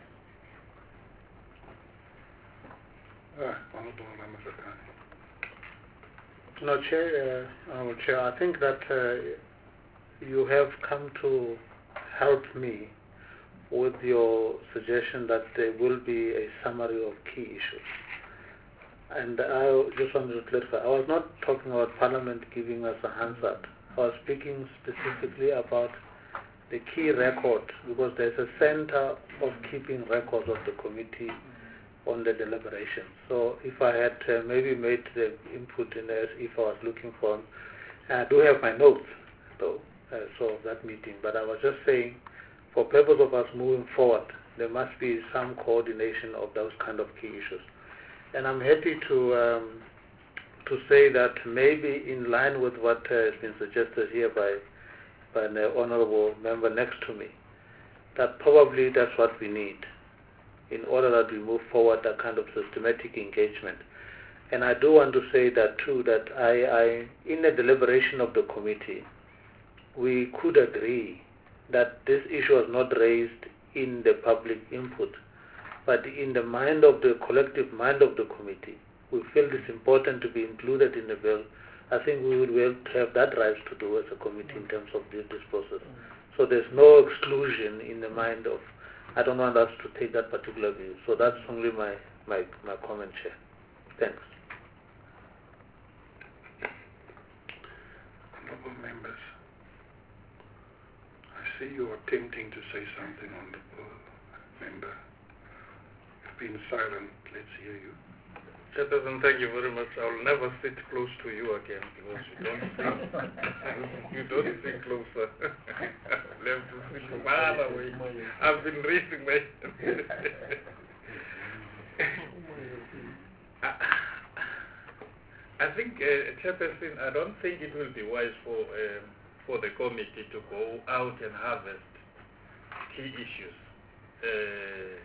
Ah, Honorable Ramazakane. No, Chair, uh, Honorable Chair, I think that uh, you have come to help me with your suggestion that there will be a summary of key issues. And I just wanted to clarify, I was not talking about Parliament giving us a Hansard. I was speaking specifically about the key record, because there's a center of keeping records of the committee on the deliberation. So if I had uh, maybe made the input in as if I was looking for, I do have my notes though, uh, so of that meeting, but I was just saying, for purpose of us moving forward, there must be some coordination of those kind of key issues. And I'm happy to um, to say that maybe in line with what uh, has been suggested here by, by an honorable member next to me, that probably that's what we need in order that we move forward that kind of systematic engagement. And I do want to say that too, that I, I in the deliberation of the committee, we could agree that this issue was not raised in the public input, but in the mind of the collective mind of the committee. We feel it's important to be included in the bill. I think we will be able to have that right to do as a committee in terms of this, this process. So there's no exclusion in the mind of, I don't want us to take that particular view. So that's only my, my, my comment, Chair. Thanks. Honorable members, I see you are attempting to say something, Honorable member. You've been silent. Let's hear you. Chairperson, thank you very much. I'll never sit close to you again because you don't sit, you don't sit closer. I'll have to sit far away. I've been raising my I, I think, uh, Chairperson, I don't think it will be wise for um, for the committee to go out and harvest key issues uh,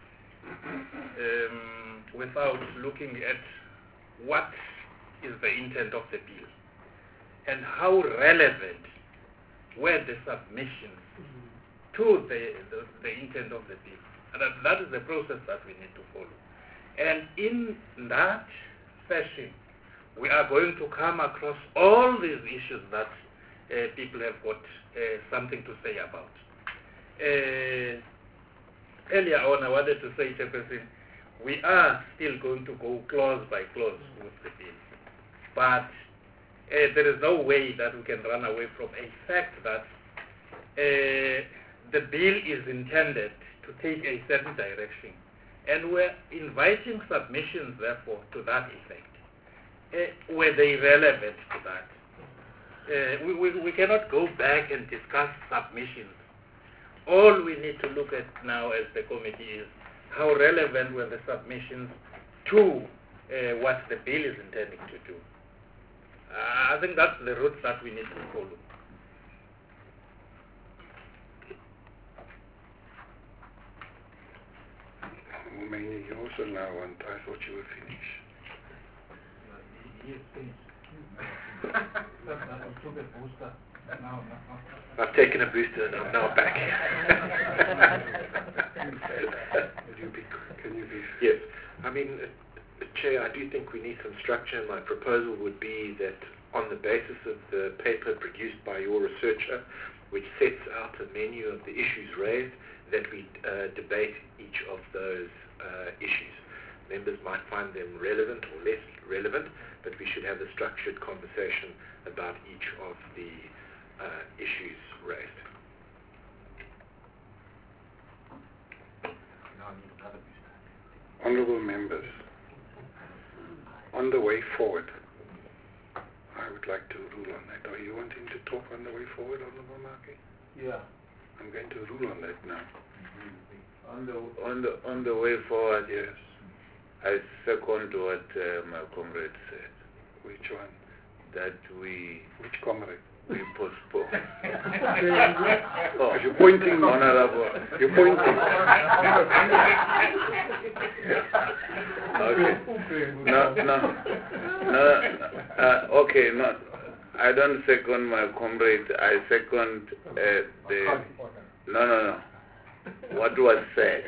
um, without looking at what is the intent of the bill and how relevant were the submissions to the, the, the intent of the bill. And that, that is the process that we need to follow. And in that fashion, we are going to come across all these issues that uh, people have got uh, something to say about. Uh, earlier on, I wanted to say, Chairperson, we are still going to go clause by clause with the bill. But uh, there is no way that we can run away from a fact that uh, the bill is intended to take a certain direction. And we're inviting submissions, therefore, to that effect. Uh, were they relevant to that? Uh, we, we, we cannot go back and discuss submissions. All we need to look at now as the committee is how relevant were the submissions to uh, what the bill is intending to do. Uh, I think that's the route that we need to follow. Many you also now want, I thought you were finished. I've taken a booster and I'm now back. Will you be, can you be? Yes. I mean, uh, Chair, I do think we need some structure. My proposal would be that on the basis of the paper produced by your researcher, which sets out a menu of the issues raised, that we uh, debate each of those uh, issues. Members might find them relevant or less relevant, but we should have a structured conversation about each of the uh, issues raised. Honourable members, on the way forward, I would like to rule on that. Are you wanting to talk on the way forward, Honourable Markey? Yeah. I'm going to rule on that now. On the on the on the way forward, Yes. I second what uh, my comrade said. Which one? That we Which comrade? we postpone. Oh, you're pointing. Honorable. You're pointing. Okay. No, no, no. Uh, okay, no. I don't second my comrade. I second uh, the. No, no, no. What was said.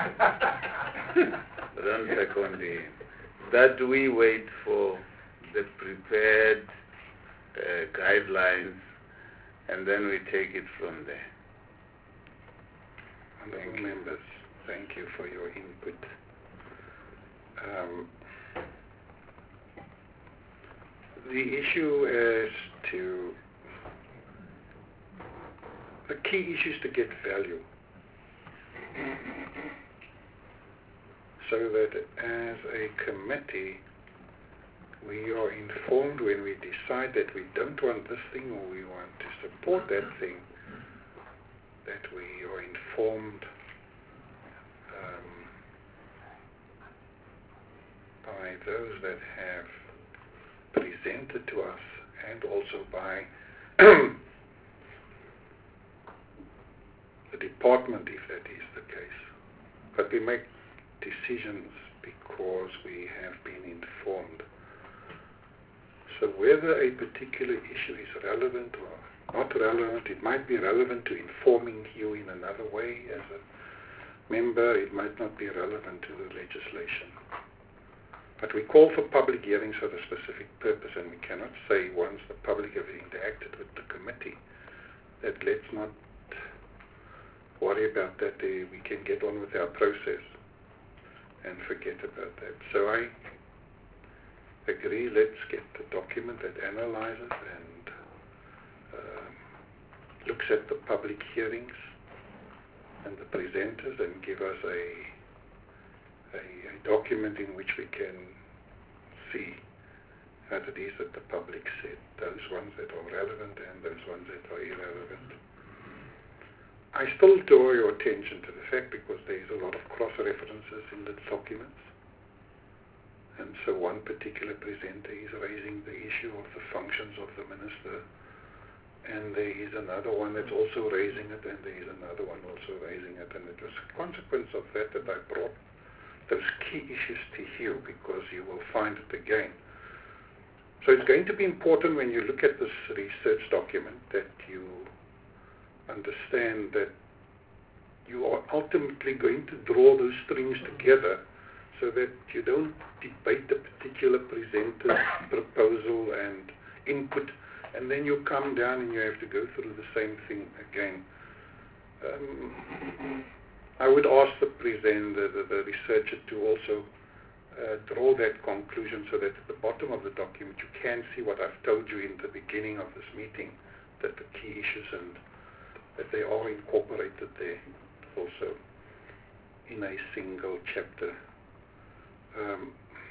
I don't second the. That we wait for the prepared uh, guidelines, and then we take it from there. Honourable members, thank you for your input. Um, the issue is to, the key issue is to get value, so that as a committee we are informed when we decide that we don't want this thing or we want to support that thing, that we are informed um, by those that have presented to us, and also by the department, if that is the case. But we make decisions because we have been informed. So whether a particular issue is relevant or not relevant, it might be relevant to informing you in another way as a member, it might not be relevant to the legislation. But we call for public hearings for a specific purpose, and we cannot say once the public have interacted with the committee that let's not worry about that, we can get on with our process and forget about that. So I agree, let's get the document that analyzes and uh, looks at the public hearings and the presenters and give us a, a, a document in which we can see what it is that the public said, those ones that are relevant and those ones that are irrelevant. I still draw your attention to the fact, because there is a lot of cross-references in the documents, and so one particular presenter is raising the issue of the functions of the minister, and there is another one that's also raising it, and there is another one also raising it, and it was a consequence of that that I brought those key issues to you, because you will find it again. So it's going to be important when you look at this research document that you understand that you are ultimately going to draw those strings together, so that you don't debate the particular presenter's proposal and input, and then you come down and you have to go through the same thing again. Um, I would ask the presenter, the, the researcher, to also uh, draw that conclusion, so that at the bottom of the document you can see what I've told you in the beginning of this meeting, that the key issues and that they are incorporated there also in a single chapter. Um,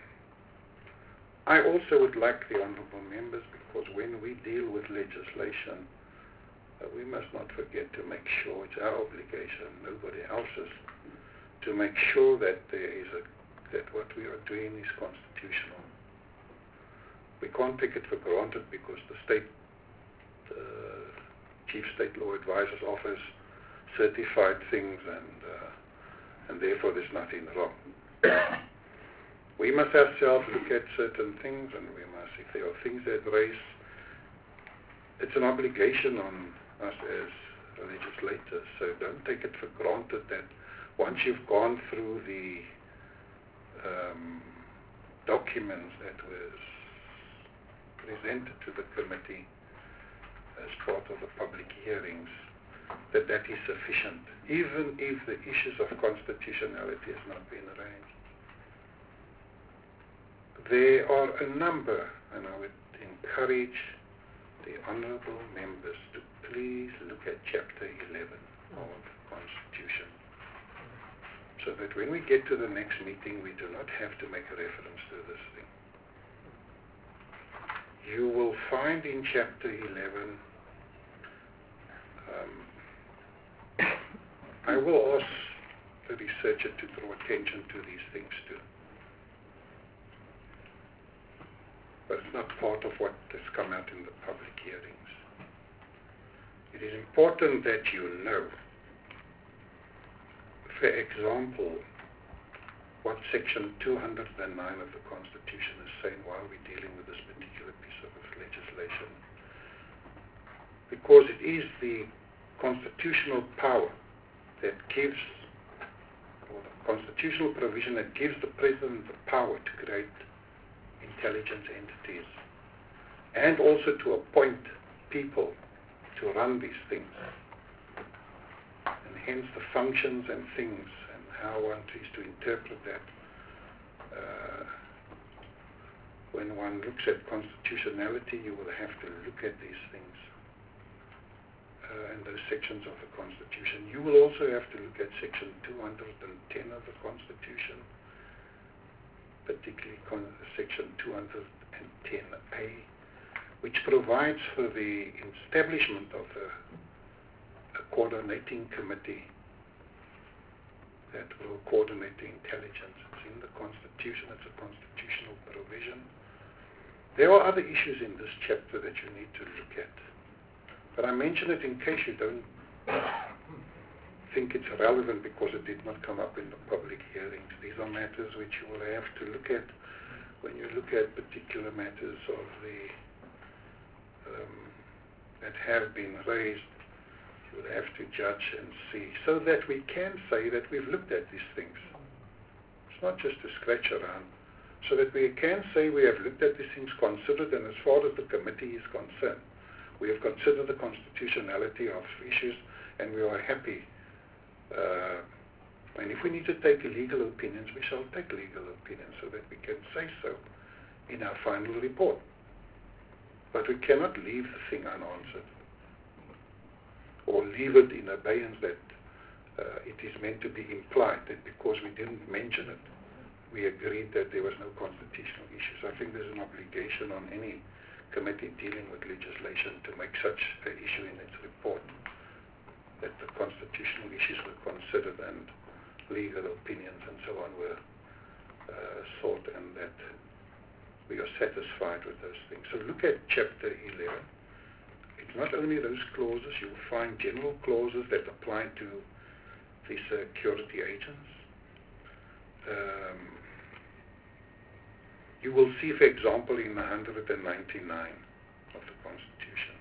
I also would like the honourable members, because when we deal with legislation, uh, we must not forget to make sure, it's our obligation, nobody else's, to make sure that there is a that what we are doing is constitutional. We can't take it for granted because the state uh, Chief State Law Advisor's Office certified things and uh, and therefore there's nothing wrong. We must ourselves look at certain things, and we must, if there are things that raise, it's an obligation on us as legislators. So don't take it for granted that once you've gone through the um, documents that was presented to the committee as part of the public hearings, that that is sufficient, even if the issues of constitutionality has not been raised. There are a number, and I would encourage the honourable members to please look at chapter eleven of the Constitution, so that when we get to the next meeting we do not have to make a reference to this thing. You will find in chapter eleven, um, I will ask the researcher to draw attention to these things too. But it's not part of what has come out in the public hearings. It is important that you know, for example, what section two hundred nine of the Constitution is saying while we're dealing with this particular piece of legislation. Because it is the constitutional power that gives, or the constitutional provision that gives the President the power to create intelligence entities and also to appoint people to run these things, and hence the functions and things and how one is to interpret that. Uh, when one looks at constitutionality, you will have to look at these things uh, and those sections of the Constitution. You will also have to look at section two hundred ten of the Constitution, particularly con section two hundred ten A, which provides for the establishment of a, a coordinating committee that will coordinate the intelligence. It's in the Constitution, it's a constitutional provision. There are other issues in this chapter that you need to look at, but I mention it in case you don't think it's relevant because it did not come up in the public hearings. These are matters which you will have to look at when you look at particular matters of the um, that have been raised. You will have to judge and see, so that we can say that we've looked at these things. It's not just to scratch around, so that we can say we have looked at these things, considered, and as far as the committee is concerned, we have considered the constitutionality of issues, and we are happy. Uh, and if we need to take legal opinions, we shall take legal opinions so that we can say so in our final report. But we cannot leave the thing unanswered or leave it in abeyance that uh, it is meant to be implied that because we didn't mention it, we agreed that there was no constitutional issues. I think there's an obligation on any committee dealing with legislation to make such an issue in its report, that the constitutional issues were considered and legal opinions and so on were uh, sought, and that we are satisfied with those things. So look at chapter eleven. It's not only those clauses, you will find general clauses that apply to the security agents. Um, you will see, for example, in one hundred ninety-nine of the Constitution,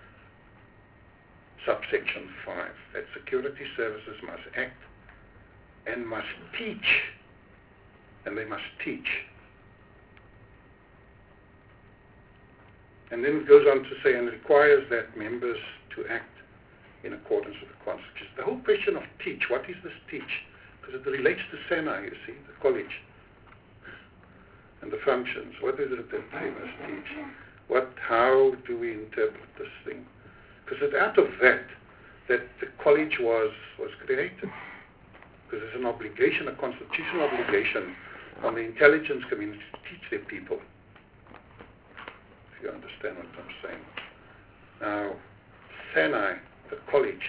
subsection five, that security services must act and must teach, and they must teach. And then it goes on to say, and requires that members to act in accordance with the Constitution. The whole question of teach, what is this teach? Because it relates to SENA, you see, the college, and the functions. What is it that they must teach? What, how do we interpret this thing? Because it's out of that that the college was, was created. Because there's an obligation, a constitutional obligation on the intelligence community to teach their people. If you understand what I'm saying. Now, SENA, the college,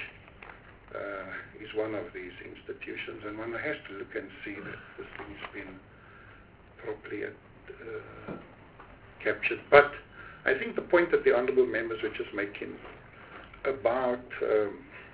uh, is one of these institutions, and one has to look and see that this thing's been properly uh, captured. But I think the point that the honourable members were just making about um,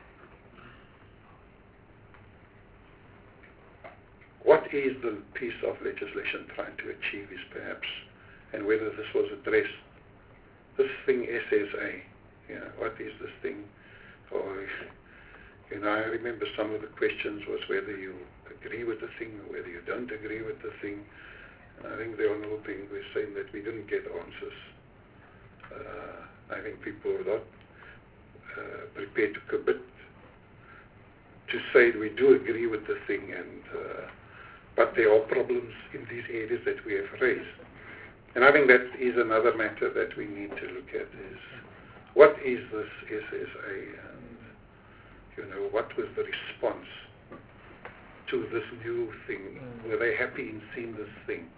what is the piece of legislation trying to achieve is perhaps, and whether this was addressed, this thing S S A, you know, what is this thing? Or, you know, I remember some of the questions was whether you agree with the thing or whether you don't agree with the thing. And I think the Honourable thing was saying that we didn't get answers. Uh, I think people were not uh, prepared to commit to say we do agree with the thing, and uh, but there are problems in these areas that we have raised. And I think that is another matter that we need to look at, is what is this S S A, and you know, what was the response to this new thing? Were they happy in seeing this thing?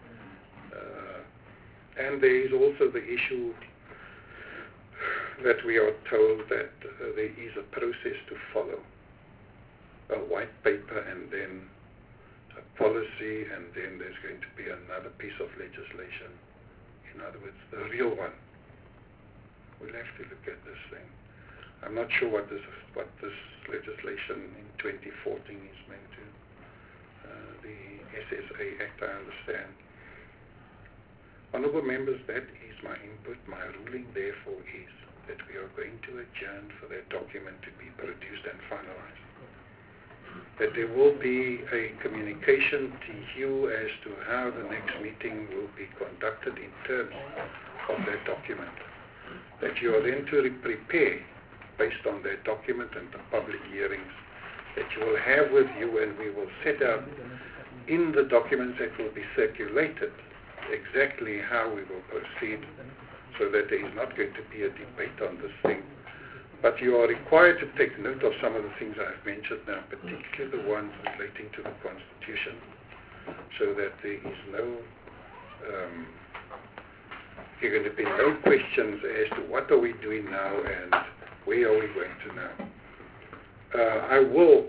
Uh, and there is also the issue that we are told that uh, there is a process to follow, a white paper and then a policy, and then there's going to be another piece of legislation. In other words, the real one. We'll have to look at this thing. I'm not sure what this what this legislation in twenty fourteen is meant to. Uh, the S S A Act, I understand. Honourable members, that is my input. My ruling, therefore, is that we are going to adjourn for that document to be produced and finalized. That there will be a communication to you as to how the next meeting will be conducted in terms of that document. That you are then to prepare based on that document and the public hearings that you will have with you, and we will set out in the documents that will be circulated exactly how we will proceed, so that there is not going to be a debate on this thing. But you are required to take note of some of the things I've mentioned now, particularly the ones relating to the Constitution, so that there is no, um, there are going to be no questions as to what are we doing now and where are we going to now. Uh, I will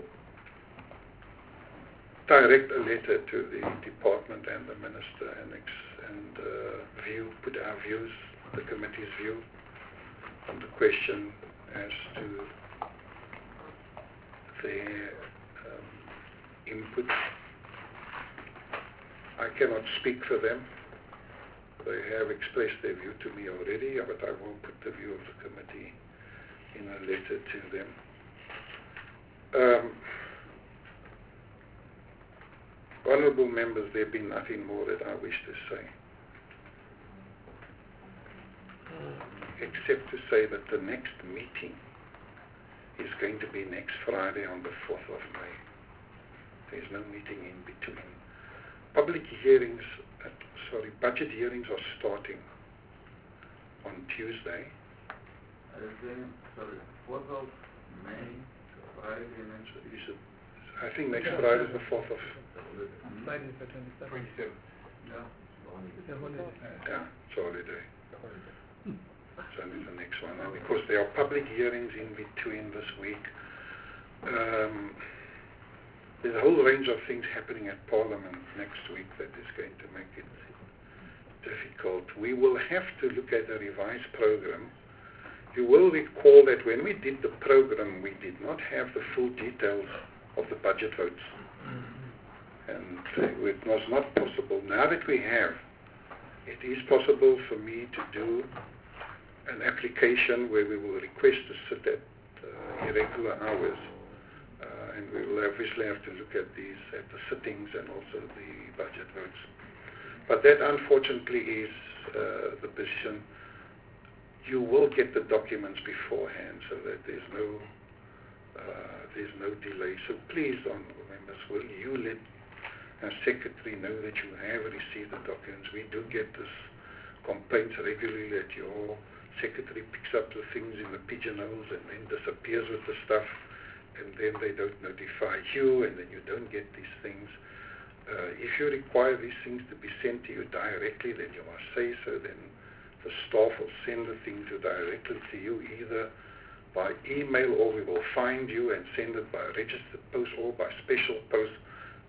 direct a letter to the department and the minister and, ex- and uh, view, put our views, the committee's view on the question as to their um, input. I cannot speak for them. They have expressed their view to me already, but I will put the view of the committee in a letter to them. Um, honourable members, there be nothing more that I wish to say, except to say that the next meeting is going to be next Friday on the fourth of May. There's no meeting in between. Public hearings, uh, sorry, budget hearings are starting on Tuesday. I think, sorry, fourth of May, Friday, next So you should, I think next Friday is the fourth of Friday is the twenty-seventh. twenty-seven. Yeah. It's a holiday. yeah, it's holiday. So it's the next one. And because there are public hearings in between this week, um, there's a whole range of things happening at Parliament next week that is going to make it difficult. We will have to look at a revised program. You will recall that when we did the program, we did not have the full details of the budget votes. And it was not possible. Now that we have, it is possible for me to do an application where we will request to sit at uh, irregular hours. Uh, and we will obviously have to look at these, at the sittings and also the budget votes. But that unfortunately is uh, the position. You will get the documents beforehand so that there's no uh, there's no delay. So please, honourable members, will you let our secretary know that you have received the documents? We do get this complaints regularly that your secretary picks up the things in the pigeonholes and then disappears with the stuff, and then they don't notify you, and then you don't get these things. Uh, if you require these things to be sent to you directly, then you must say so. Then the staff will send the things directly to you, either by email, or we will find you and send it by registered post or by special post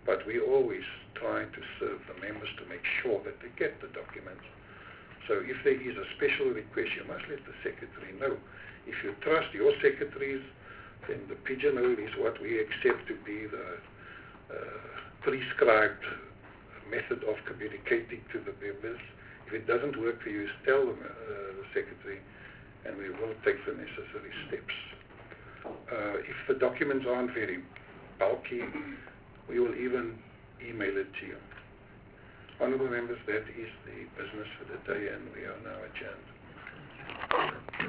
but we always try to serve the members to make sure that they get the documents. So if there is a special request, you must let the secretary know. If you trust your secretaries, then the pigeonhole is what we accept to be the uh, prescribed method of communicating to the members. If it doesn't work for you, tell them, uh, the secretary, and we will take the necessary steps. Uh, if the documents aren't very bulky, we will even email it to you. Honourable members, that is the business for the day, and we are now adjourned.